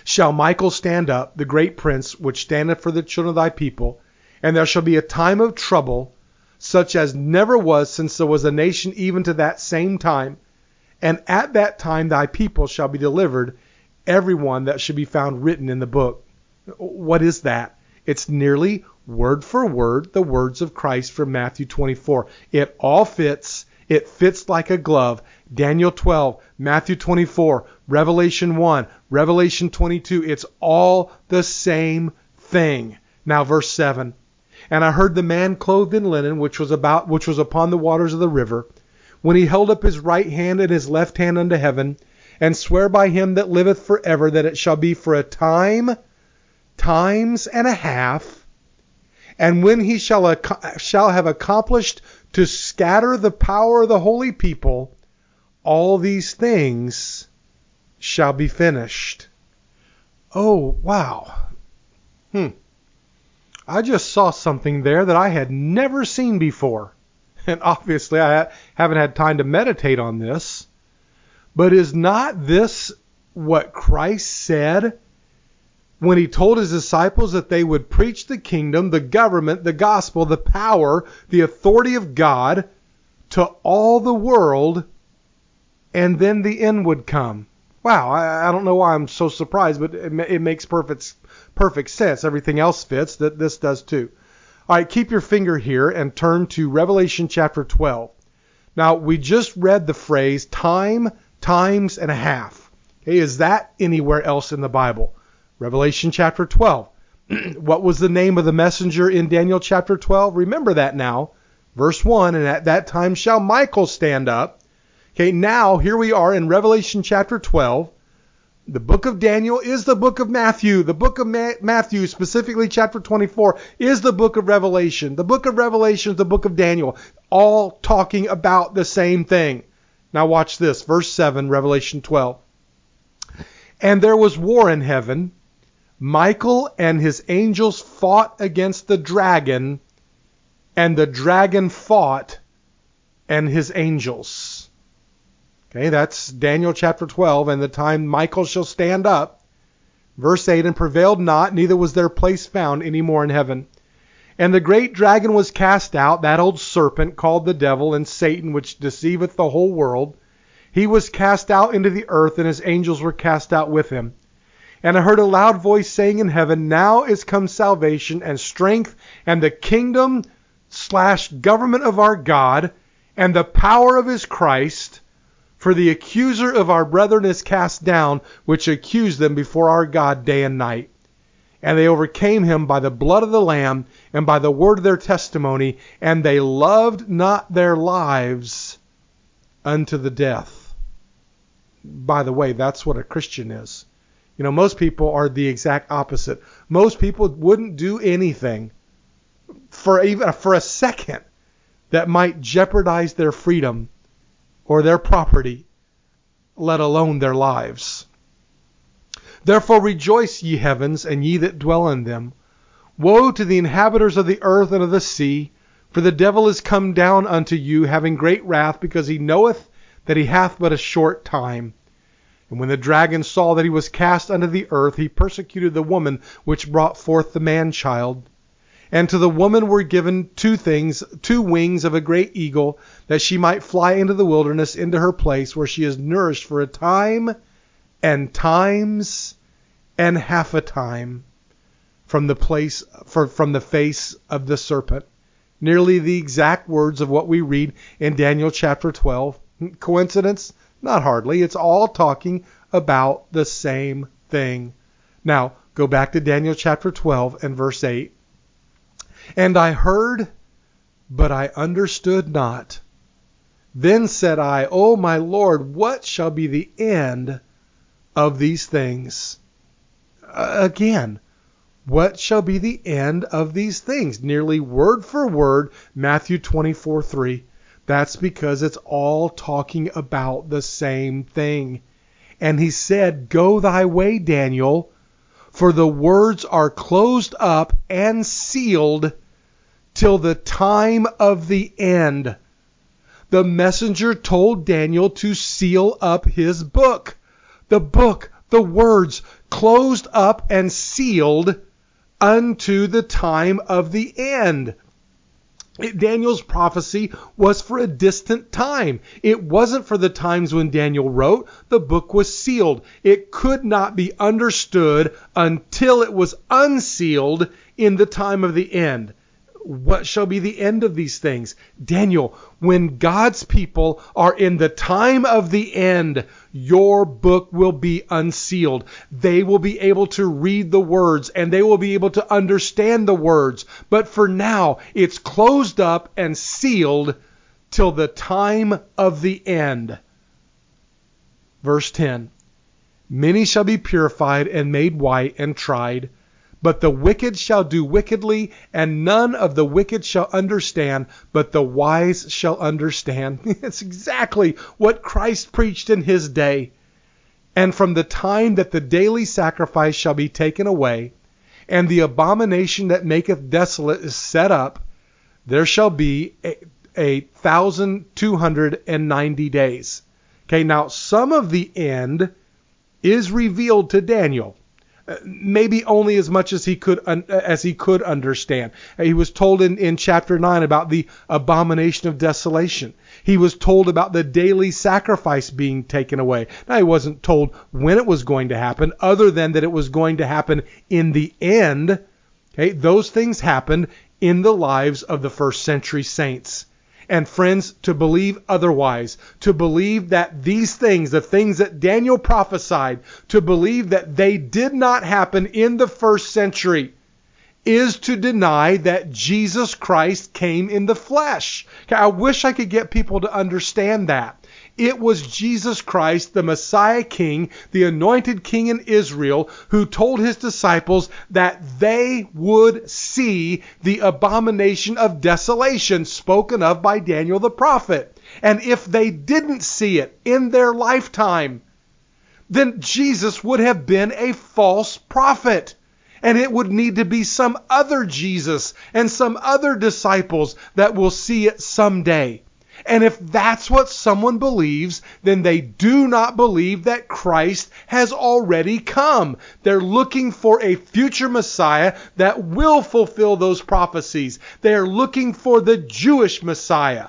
shall Michael stand up, the great prince, which standeth for the children of thy people, and there shall be a time of trouble, such as never was since there was a nation even to that same time. And at that time thy people shall be delivered, every one that should be found written in the book. What is that? It's nearly word for word the words of Christ from Matthew twenty-four. It all fits. It fits like a glove. Daniel twelve, Matthew twenty-four, Revelation one, Revelation twenty-two. It's all the same thing. Now verse seven. And I heard the man clothed in linen, which was about, which was upon the waters of the river, when he held up his right hand and his left hand unto heaven, and swear by him that liveth forever, that it shall be for a time, times and a half, and when he shall, ac- shall have accomplished to scatter the power of the holy people, all these things shall be finished. Oh, wow. Hmm. I just saw something there that I had never seen before. And obviously I ha- haven't had time to meditate on this. But is not this what Christ said when he told his disciples that they would preach the kingdom, the government, the gospel, the power, the authority of God to all the world, and then the end would come? Wow, I, I don't know why I'm so surprised, but it, it makes perfect perfect sense. Everything else fits. That this does too. All right, keep your finger here and turn to Revelation chapter twelve. Now, we just read the phrase time, times, and a half. Okay, is that anywhere else in the Bible? Revelation chapter twelve. What was the name of the messenger in Daniel chapter twelve? Remember that now. Verse one, and at that time shall Michael stand up. Okay, now here we are in Revelation chapter twelve. The book of Daniel is the book of Matthew. The book of Ma- Matthew, specifically chapter twenty-four, is the book of Revelation. The book of Revelation is the book of Daniel, all talking about the same thing. Now watch this, verse seven, Revelation twelve. And there was war in heaven. Michael and his angels fought against the dragon, and the dragon fought and his angels. Okay, that's Daniel chapter twelve, and the time Michael shall stand up. Verse eight, and prevailed not, neither was their place found any more in heaven. And the great dragon was cast out, that old serpent called the devil and Satan, which deceiveth the whole world. He was cast out into the earth, and his angels were cast out with him. And I heard a loud voice saying in heaven, now is come salvation and strength and the kingdom slash government of our God and the power of his Christ. For the accuser of our brethren is cast down, which accused them before our God day and night. And they overcame him by the blood of the Lamb and by the word of their testimony, and they loved not their lives unto the death. By the way, that's what a Christian is. You know, most people are the exact opposite. Most people wouldn't do anything for even for a second that might jeopardize their freedom or their property, let alone their lives. Therefore rejoice, ye heavens, and ye that dwell in them. Woe to the inhabitants of the earth and of the sea, for the devil is come down unto you, having great wrath, because he knoweth that he hath but a short time. And when the dragon saw that he was cast unto the earth, he persecuted the woman which brought forth the man-child. And to the woman were given two things, two wings of a great eagle, that she might fly into the wilderness, into her place, where she is nourished for a time, and times, and half a time, from the place, for, from the face of the serpent. Nearly the exact words of what we read in Daniel chapter twelve. Coincidence? Not hardly. It's all talking about the same thing. Now, go back to Daniel chapter twelve and verse eight. And I heard, but I understood not. Then said I, O my Lord, what shall be the end of these things? Uh, again, what shall be the end of these things? Nearly word for word, Matthew twenty-four three. That's because it's all talking about the same thing. And he said, go thy way, Daniel, for the words are closed up and sealed till the time of the end. The messenger told Daniel to seal up his book. The book, the words, closed up and sealed unto the time of the end. Daniel's prophecy was for a distant time. It wasn't for the times when Daniel wrote. The book was sealed. It could not be understood until it was unsealed in the time of the end. What shall be the end of these things? Daniel, when God's people are in the time of the end, your book will be unsealed. They will be able to read the words and they will be able to understand the words. But for now, it's closed up and sealed till the time of the end. Verse ten. Many shall be purified and made white and tried. But the wicked shall do wickedly, and none of the wicked shall understand, but the wise shall understand. It's exactly what Christ preached in his day. And from the time that the daily sacrifice shall be taken away, and the abomination that maketh desolate is set up, there shall be a, a thousand two hundred and ninety days. Okay, now some of the end is revealed to Daniel. Maybe only as much as he could as he could understand. He was told in, in chapter nine about the abomination of desolation. He was told about the daily sacrifice being taken away. Now, he wasn't told when it was going to happen, other than that it was going to happen in the end. Okay, those things happened in the lives of the first century saints. And friends, to believe otherwise, to believe that these things, the things that Daniel prophesied, to believe that they did not happen in the first century, is to deny that Jesus Christ came in the flesh. Okay, I wish I could get people to understand that. It was Jesus Christ, the Messiah King, the anointed King in Israel, who told his disciples that they would see the abomination of desolation spoken of by Daniel the prophet. And if they didn't see it in their lifetime, then Jesus would have been a false prophet. And it would need to be some other Jesus and some other disciples that will see it someday. And if that's what someone believes, then they do not believe that Christ has already come. They're looking for a future Messiah that will fulfill those prophecies. They are looking for the Jewish Messiah.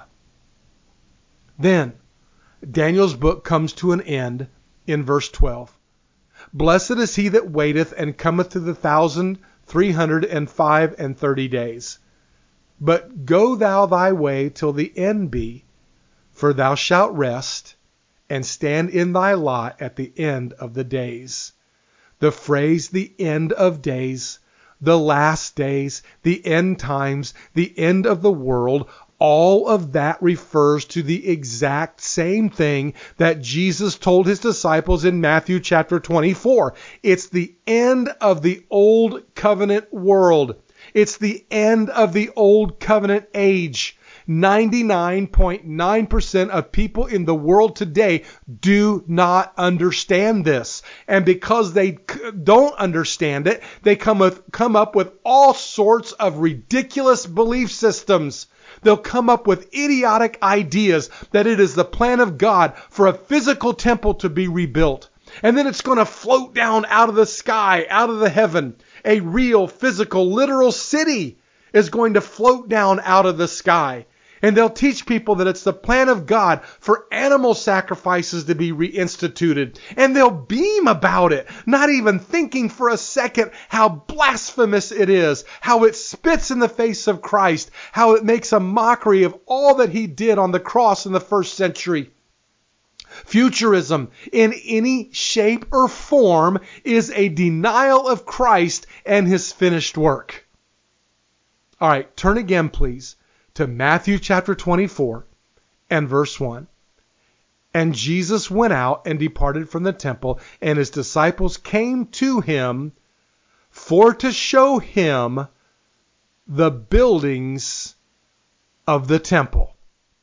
Then, Daniel's book comes to an end in verse twelve. Blessed is he that waiteth and cometh to the thousand three hundred and five and thirty days. But go thou thy way till the end be, for thou shalt rest, and stand in thy lot at the end of the days. The phrase, the end of days, the last days, the end times, the end of the world, all of that refers to the exact same thing that Jesus told his disciples in Matthew chapter twenty-four. It's the end of the old covenant world. It's the end of the old covenant age. ninety-nine point nine percent of people in the world today do not understand this. And because they don't understand it, they come with, come up with all sorts of ridiculous belief systems. They'll come up with idiotic ideas that it is the plan of God for a physical temple to be rebuilt. And then it's going to float down out of the sky, out of the heaven. A real, physical, literal city is going to float down out of the sky. And they'll teach people that it's the plan of God for animal sacrifices to be reinstituted. And they'll beam about it, not even thinking for a second how blasphemous it is, how it spits in the face of Christ, how it makes a mockery of all that he did on the cross in the first century. Futurism in any shape or form is a denial of Christ and his finished work. All right, turn again, please, to Matthew chapter twenty-four and verse one. And Jesus went out and departed from the temple, and his disciples came to him for to show him the buildings of the temple.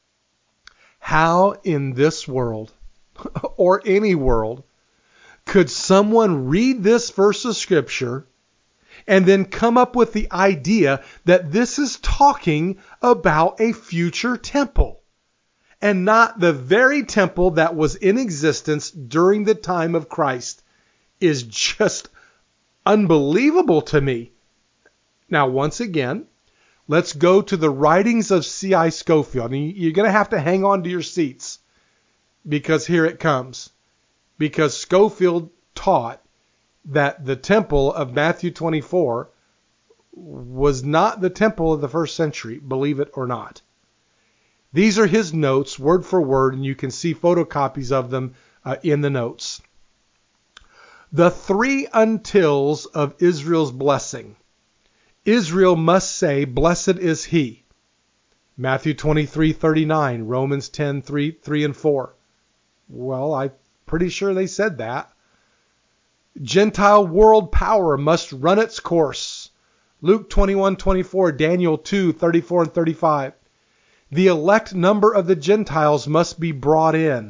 How in this world, or any world, could someone read this verse of Scripture and then come up with the idea that this is talking about a future temple and not the very temple that was in existence during the time of Christ? is just unbelievable to me. Now, once again, let's go to the writings of C I Scofield. And you're going to have to hang on to your seats because here it comes. Because Scofield taught that the temple of Matthew twenty-four was not the temple of the first century, believe it or not. These are his notes, word for word, and you can see photocopies of them uh, in the notes. The three untils of Israel's blessing. Israel must say, blessed is he. Matthew twenty-three thirty-nine, Romans ten three, three and four. Well, I'm pretty sure they said that. Gentile world power must run its course. Luke twenty-one twenty-four, Daniel two thirty-four and thirty-five. The elect number of the Gentiles must be brought in.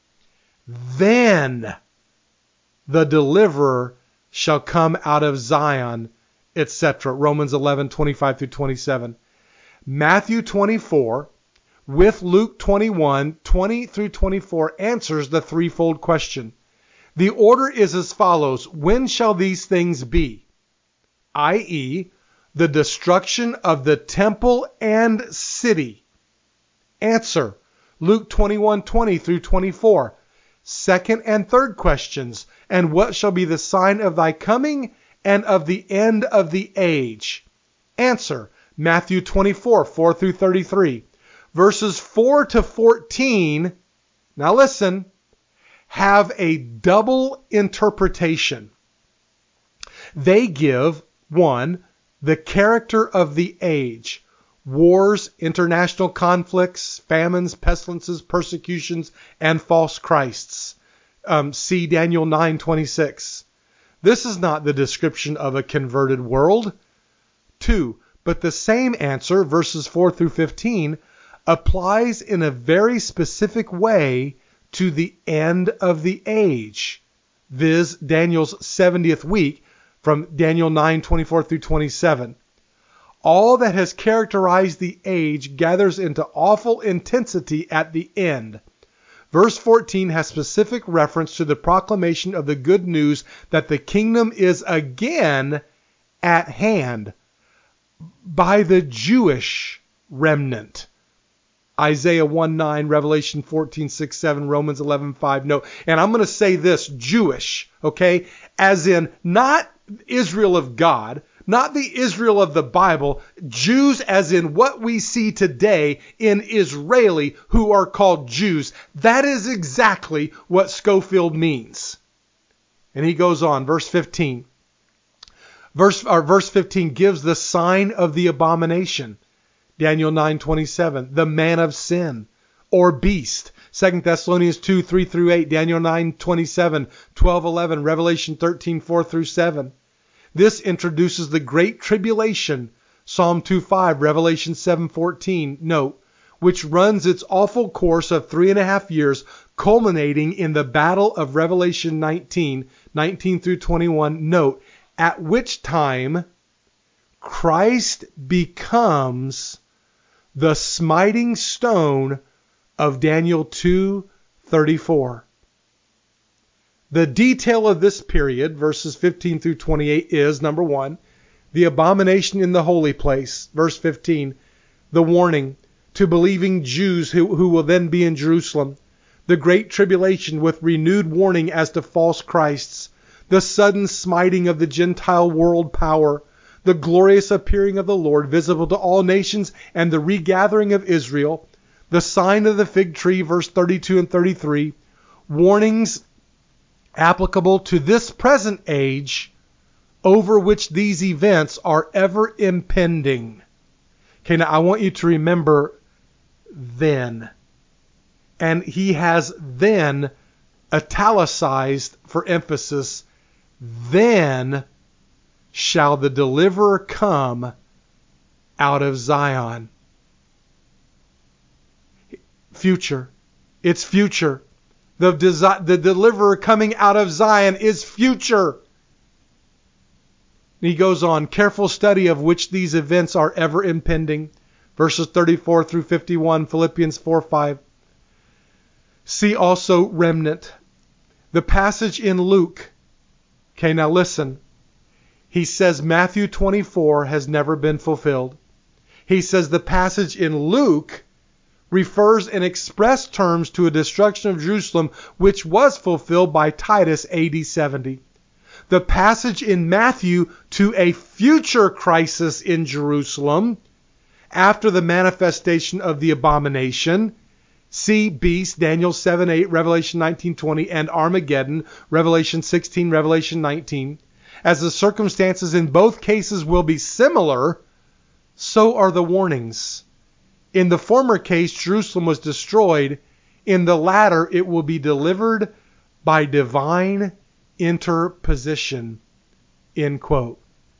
Then the deliverer shall come out of Zion, et cetera. Romans eleven twenty-five through twenty-seven. Matthew twenty-four with Luke twenty-one twenty through twenty-four answers the threefold question. The order is as follows. When shall these things be? that is, the destruction of the temple and city. Answer. Luke twenty-one twenty through twenty-four. Second and third questions. And what shall be the sign of thy coming and of the end of the age? Answer. Matthew twenty-four four through thirty-three. Verses four to fourteen. Now listen. Have a double interpretation. They give, one, the character of the age. Wars, international conflicts, famines, pestilences, persecutions, and false Christs. Um, see Daniel nine twenty-six. This is not the description of a converted world. Two, but the same answer, verses four through fifteen, applies in a very specific way to the end of the age, viz. Daniel's seventieth week from Daniel nine twenty-four through twenty-seven. All that has characterized the age gathers into awful intensity at the end. Verse fourteen has specific reference to the proclamation of the good news that the kingdom is again at hand by the Jewish remnant. Isaiah one nine, Revelation fourteen six seven, Romans eleven five. No, and I'm going to say this, Jewish, okay, as in not Israel of God, not the Israel of the Bible, Jews as in what we see today in Israeli who are called Jews. That is exactly what Scofield means. And he goes on, verse fifteen. Verse, or verse fifteen gives the sign of the abomination. Daniel nine twenty-seven, the man of sin or beast. Second Thessalonians two three through eight, Daniel nine twenty-seven, twelve eleven, Revelation thirteen four through seven. This introduces the great tribulation, Psalm two five, Revelation seven fourteen, note, which runs its awful course of three and a half years, culminating in the battle of Revelation nineteen, nineteen through twenty-one, note, at which time Christ becomes the smiting stone of Daniel two thirty-four. The detail of this period, verses fifteen through twenty-eight, is, number one, the abomination in the holy place. Verse fifteen, the warning to believing Jews who, who will then be in Jerusalem. The great tribulation with renewed warning as to false Christs. The sudden smiting of the Gentile world power. The glorious appearing of the Lord visible to all nations and the regathering of Israel. The sign of the fig tree, verse thirty-two and thirty-three. Warnings applicable to this present age over which these events are ever impending. Okay, now I want you to remember then. And he has then italicized for emphasis, then shall the deliverer come out of Zion. Future. It's future. The, desi- the deliverer coming out of Zion is future. He goes on, careful study of which these events are ever impending. Verses thirty-four through fifty-one, Philippians four five. See also remnant. The passage in Luke Okay, now listen. He says Matthew twenty-four has never been fulfilled. He says the passage in Luke refers in express terms to a destruction of Jerusalem which was fulfilled by Titus A D seventy. The passage in Matthew to a future crisis in Jerusalem after the manifestation of the abomination, see beast, Daniel seven eight, Revelation nineteen twenty, and Armageddon, Revelation sixteen, Revelation nineteen. As the circumstances in both cases will be similar, so are the warnings. In the former case, Jerusalem was destroyed. In the latter, it will be delivered by divine interposition. End quote.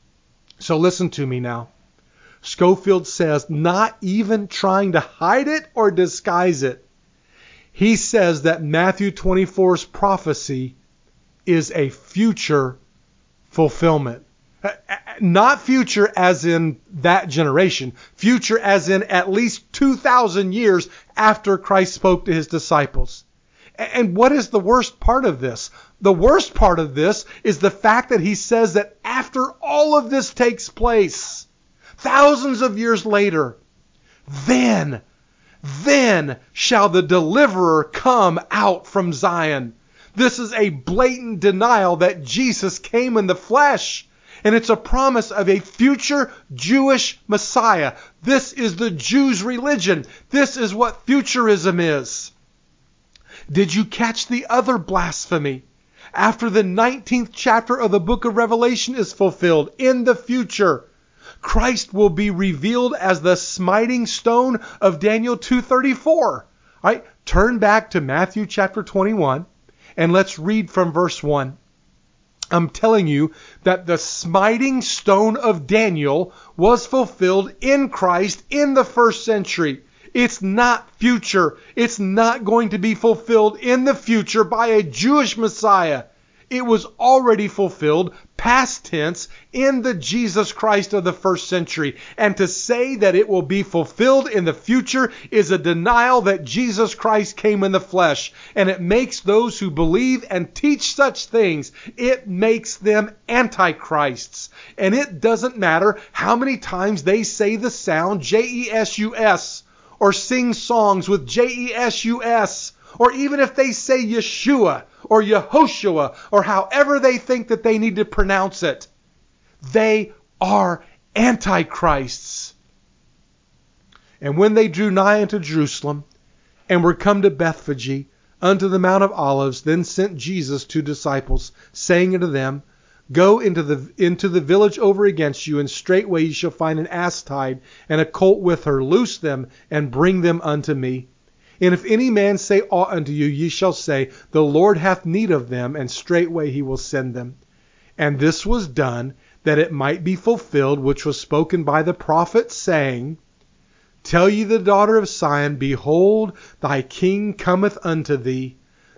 So listen to me now. Scofield says, not even trying to hide it or disguise it. He says that Matthew twenty-four's prophecy is a future fulfillment. Not future as in that generation. Future as in at least two thousand years after Christ spoke to his disciples. And what is the worst part of this? The worst part of this is the fact that he says that after all of this takes place, thousands of years later, then, then shall the deliverer come out from Zion. This is a blatant denial that Jesus came in the flesh. And it's a promise of a future Jewish Messiah. This is the Jews' religion. This is what futurism is. Did you catch the other blasphemy? After the nineteenth chapter of the book of Revelation is fulfilled, in the future, Christ will be revealed as the smiting stone of Daniel two thirty-four. All right, turn back to Matthew chapter twenty-one and let's read from verse one. I'm telling you that the smiting stone of Daniel was fulfilled in Christ in the first century. It's not future. It's not going to be fulfilled in the future by a Jewish Messiah. It was already fulfilled, past tense, in the Jesus Christ of the first century. And to say that it will be fulfilled in the future is a denial that Jesus Christ came in the flesh. And it makes those who believe and teach such things, it makes them antichrists. And it doesn't matter how many times they say the sound J E S U S or sing songs with J E S U S, or even if they say Yeshua or Yehoshua, or however they think that they need to pronounce it. They are antichrists. And when they drew nigh unto Jerusalem, and were come to Bethphage, unto the Mount of Olives, then sent Jesus two disciples, saying unto them, Go into the into the village over against you, and straightway ye shall find an ass tied, and a colt with her. Loose them, and bring them unto me. And if any man say aught unto you, ye shall say, The Lord hath need of them, and straightway he will send them. And this was done, that it might be fulfilled, which was spoken by the prophet, saying, Tell ye the daughter of Sion, Behold, thy king cometh unto thee,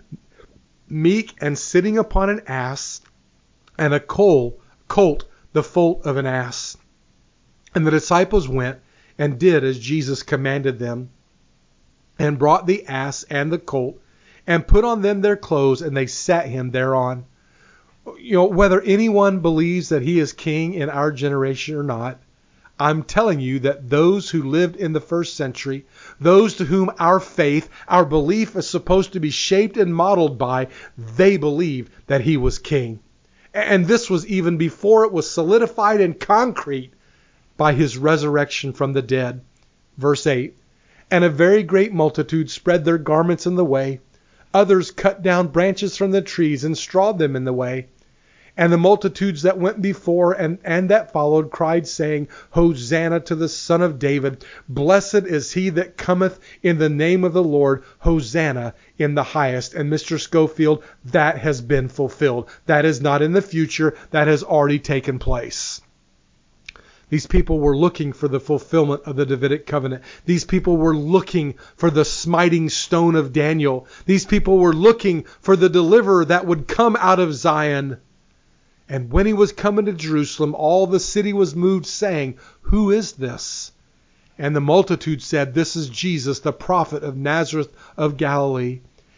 meek and sitting upon an ass, and a colt, colt the foal of an ass. And the disciples went and did as Jesus commanded them, and brought the ass and the colt, and put on them their clothes, and they sat him thereon. You know, whether anyone believes that he is king in our generation or not, I'm telling you that those who lived in the first century, those to whom our faith, our belief is supposed to be shaped and modeled by, they believed that he was king. And this was even before it was solidified in concrete by his resurrection from the dead. Verse eight. And a very great multitude spread their garments in the way. Others cut down branches from the trees and strawed them in the way. And the multitudes that went before and, and that followed cried, saying, Hosanna to the Son of David. Blessed is he that cometh in the name of the Lord. Hosanna in the highest. And Mister Scofield, that has been fulfilled. That is not in the future. That has already taken place. These people were looking for the fulfillment of the Davidic covenant. These people were looking for the smiting stone of Daniel. These people were looking for the deliverer that would come out of Zion. And when he was coming to Jerusalem, all the city was moved, saying, Who is this? And the multitude said, This is Jesus, the prophet of Nazareth of Galilee.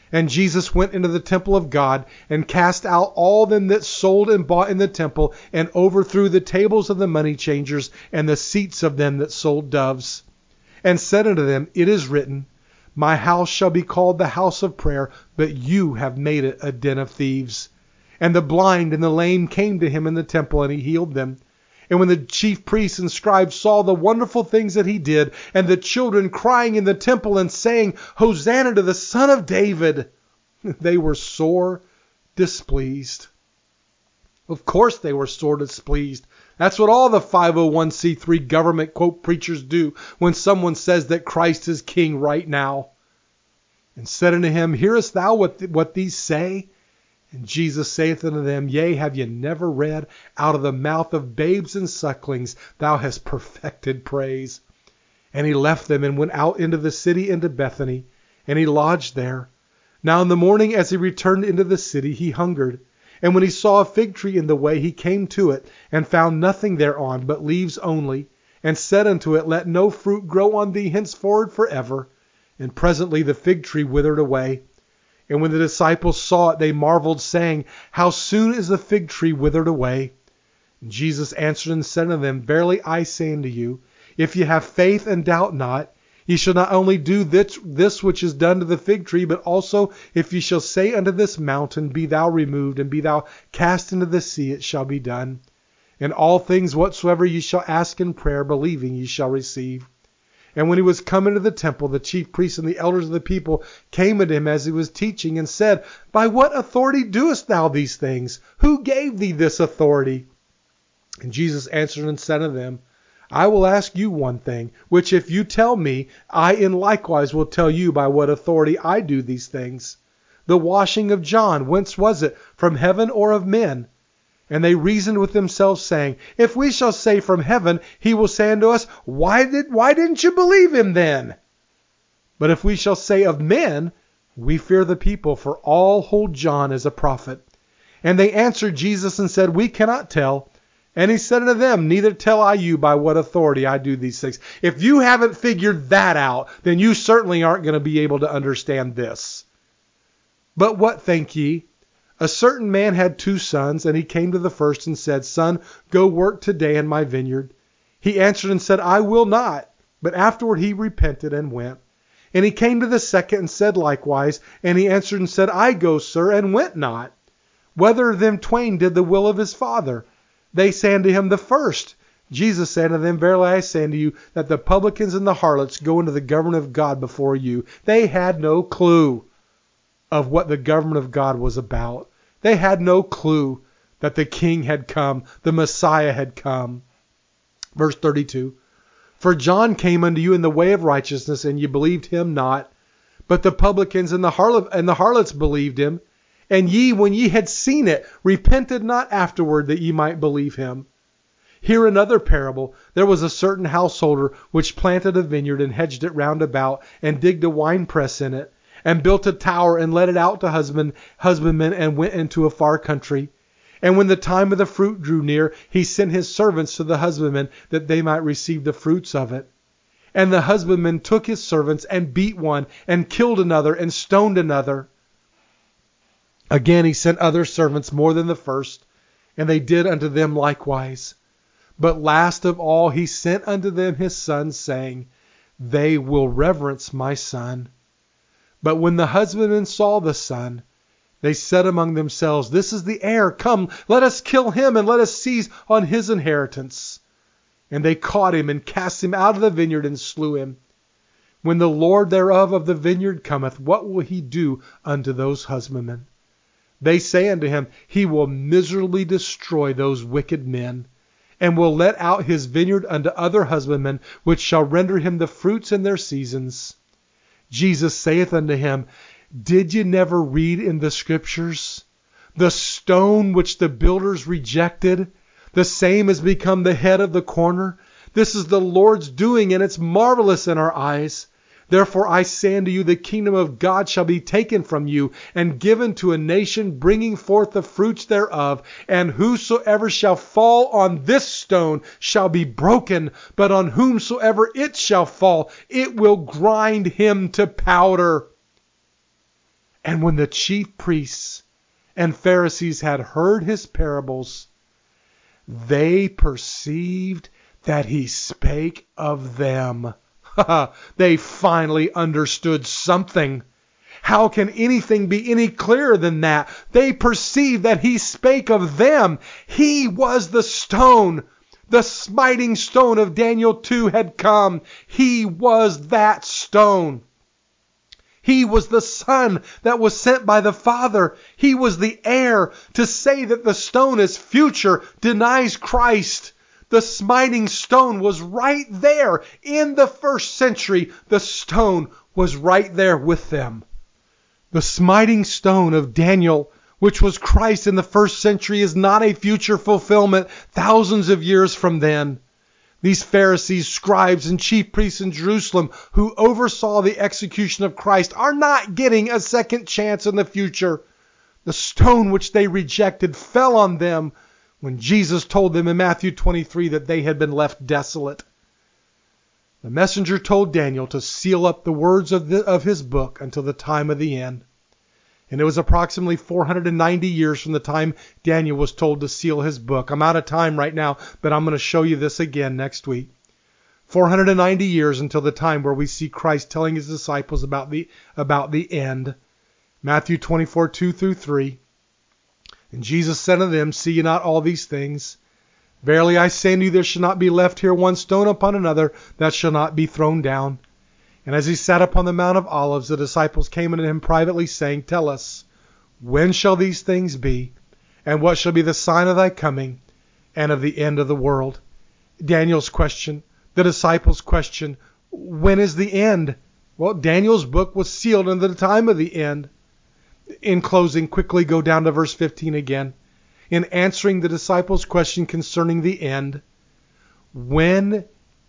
And Jesus went into the temple of God, and cast out all them that sold and bought in the temple, and overthrew the tables of the money changers, and the seats of them that sold doves. And said unto them, It is written, My house shall be called the house of prayer, but you have made it a den of thieves. And the blind and the lame came to him in the temple, and he healed them. And when the chief priests and scribes saw the wonderful things that he did, and the children crying in the temple and saying, Hosanna to the Son of David, they were sore displeased. Of course they were sore displeased. That's what all the five oh one c three government quote preachers do when someone says that Christ is king right now. And said unto him, Hearest thou what, th- what these say? And Jesus saith unto them, Yea, have ye never read, Out of the mouth of babes and sucklings thou hast perfected praise? And he left them and went out into the city into Bethany, and he lodged there. Now in the morning as he returned into the city, he hungered. And when he saw a fig tree in the way, he came to it, and found nothing thereon but leaves only, and said unto it, Let no fruit grow on thee henceforward forever. And presently the fig tree withered away. And when the disciples saw it, they marveled, saying, How soon is the fig tree withered away? And Jesus answered and said unto them, Verily I say unto you, if ye have faith and doubt not, ye shall not only do this, this which is done to the fig tree, but also if ye shall say unto this mountain, Be thou removed, and be thou cast into the sea, it shall be done. And all things whatsoever ye shall ask in prayer, believing, ye shall receive. And when he was come into the temple, the chief priests and the elders of the people came at him as he was teaching, and said, By what authority doest thou these things? Who gave thee this authority? And Jesus answered and said unto them, I will ask you one thing, which if you tell me, I in likewise will tell you by what authority I do these things. The washing of John, whence was it? From heaven or of men? And they reasoned with themselves, saying, If we shall say from heaven, he will say unto us, Why did why didn't you believe him then? But if we shall say of men, we fear the people, for all hold John as a prophet. And they answered Jesus and said, We cannot tell. And he said unto them, Neither tell I you by what authority I do these things. If you haven't figured that out, then you certainly aren't going to be able to understand this. But what think ye? A certain man had two sons, and he came to the first and said, Son, go work today in my vineyard. He answered and said, I will not. But afterward he repented and went. And he came to the second and said likewise. And he answered and said, I go, sir, and went not. Whether of them twain did the will of his father? They say unto him, The first. Jesus said unto them, Verily I say unto you, that the publicans and the harlots go into the government of God before you. They had no clue of what the government of God was about. They had no clue that the King had come, the Messiah had come. Verse thirty-two, For John came unto you in the way of righteousness, and ye believed him not. But the publicans and the, harlot, and the harlots believed him. And ye, when ye had seen it, repented not afterward that ye might believe him. Hear another parable. There was a certain householder which planted a vineyard, and hedged it round about, and digged a winepress in it, and built a tower, and let it out to husband, husbandmen, and went into a far country. And when the time of the fruit drew near, he sent his servants to the husbandmen, that they might receive the fruits of it. And the husbandman took his servants, and beat one, and killed another, and stoned another. Again he sent other servants more than the first, and they did unto them likewise. But last of all he sent unto them his son, saying, They will reverence my son. But when the husbandmen saw the son, they said among themselves, This is the heir. Come, let us kill him, and let us seize on his inheritance. And they caught him, and cast him out of the vineyard, and slew him. When the Lord thereof of the vineyard cometh, what will he do unto those husbandmen? They say unto him, He will miserably destroy those wicked men, and will let out his vineyard unto other husbandmen, which shall render him the fruits in their seasons. Jesus saith unto him, Did ye never read in the Scriptures, The stone which the builders rejected, the same has become the head of the corner? This is the Lord's doing, and it's marvelous in our eyes. Therefore I say unto you, the kingdom of God shall be taken from you, and given to a nation, bringing forth the fruits thereof. And whosoever shall fall on this stone shall be broken, but on whomsoever it shall fall, it will grind him to powder. And when the chief priests and Pharisees had heard his parables, they perceived that he spake of them. They finally understood something. How can anything be any clearer than that? They perceived that he spake of them. He was the stone. The smiting stone of Daniel two had come. He was that stone. He was the Son that was sent by the Father. He was the heir. To say that the stone is future denies Christ. The smiting stone was right there in the first century. The stone was right there with them. The smiting stone of Daniel, which was Christ in the first century, is not a future fulfillment thousands of years from then. These Pharisees, scribes, and chief priests in Jerusalem who oversaw the execution of Christ are not getting a second chance in the future. The stone which they rejected fell on them when Jesus told them in Matthew twenty-three that they had been left desolate. The messenger told Daniel to seal up the words of, the, of his book until the time of the end. And it was approximately four hundred ninety years from the time Daniel was told to seal his book. I'm out of time right now, but I'm going to show you this again next week. four hundred ninety years until the time where we see Christ telling his disciples about the, about the end. Matthew twenty-four, two through three. And Jesus said unto them, See ye not all these things? Verily I say unto you, there shall not be left here one stone upon another that shall not be thrown down. And as he sat upon the Mount of Olives, the disciples came unto him privately, saying, Tell us, when shall these things be? And what shall be the sign of thy coming and of the end of the world? Daniel's question, the disciples' question, when is the end? Well, Daniel's book was sealed until the time of the end. In closing, quickly go down to verse fifteen again. In answering the disciples' question concerning the end, when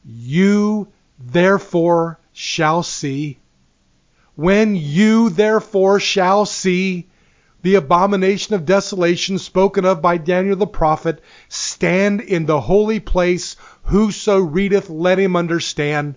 you therefore shall see, when you therefore shall see the abomination of desolation spoken of by Daniel the prophet stand in the holy place, whoso readeth, let him understand.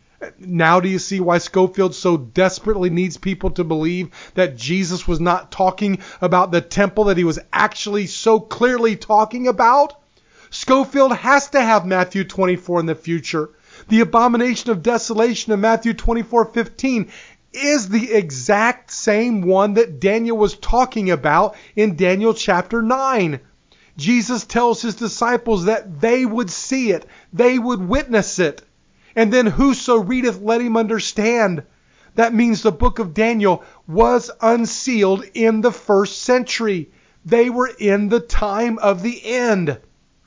Now do you see why Scofield so desperately needs people to believe that Jesus was not talking about the temple that he was actually so clearly talking about? Scofield has to have Matthew twenty-four in the future. The abomination of desolation in Matthew twenty-four fifteen is the exact same one that Daniel was talking about in Daniel chapter nine. Jesus tells his disciples that they would see it, they would witness it. And then whoso readeth, let him understand. That means the book of Daniel was unsealed in the first century. They were in the time of the end.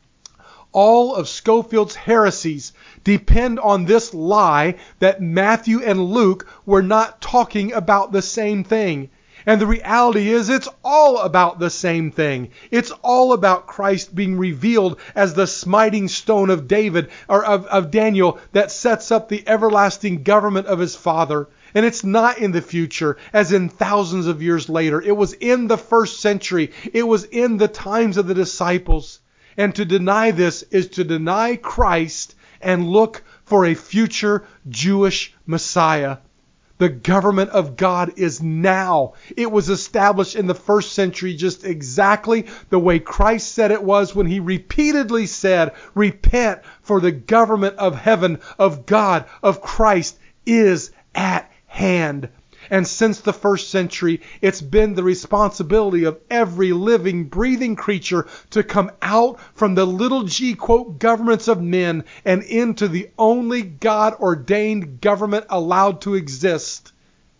All of Scofield's heresies depend on this lie that Matthew and Luke were not talking about the same thing. And the reality is it's all about the same thing. It's all about Christ being revealed as the smiting stone of David or of, of Daniel that sets up the everlasting government of his Father. And it's not in the future, as in thousands of years later. It was in the first century. It was in the times of the disciples. And to deny this is to deny Christ and look for a future Jewish Messiah. The government of God is now. It was established in the first century just exactly the way Christ said it was when he repeatedly said, Repent, for the government of heaven, of God, of Christ is at hand. And since the first century, it's been the responsibility of every living, breathing creature to come out from the little g, quote, governments of men and into the only God-ordained government allowed to exist.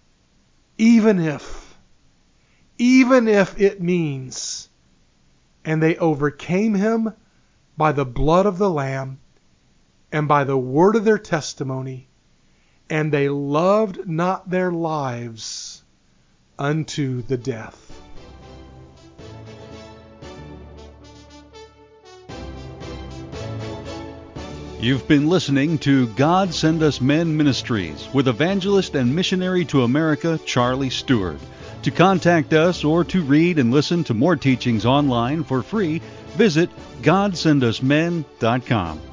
Even if, even if it means, and they overcame him by the blood of the Lamb and by the word of their testimony, and they loved not their lives unto the death. You've been listening to God Send Us Men Ministries with evangelist and missionary to America, Charlie Stewart. To contact us or to read and listen to more teachings online for free, visit god send us men dot com.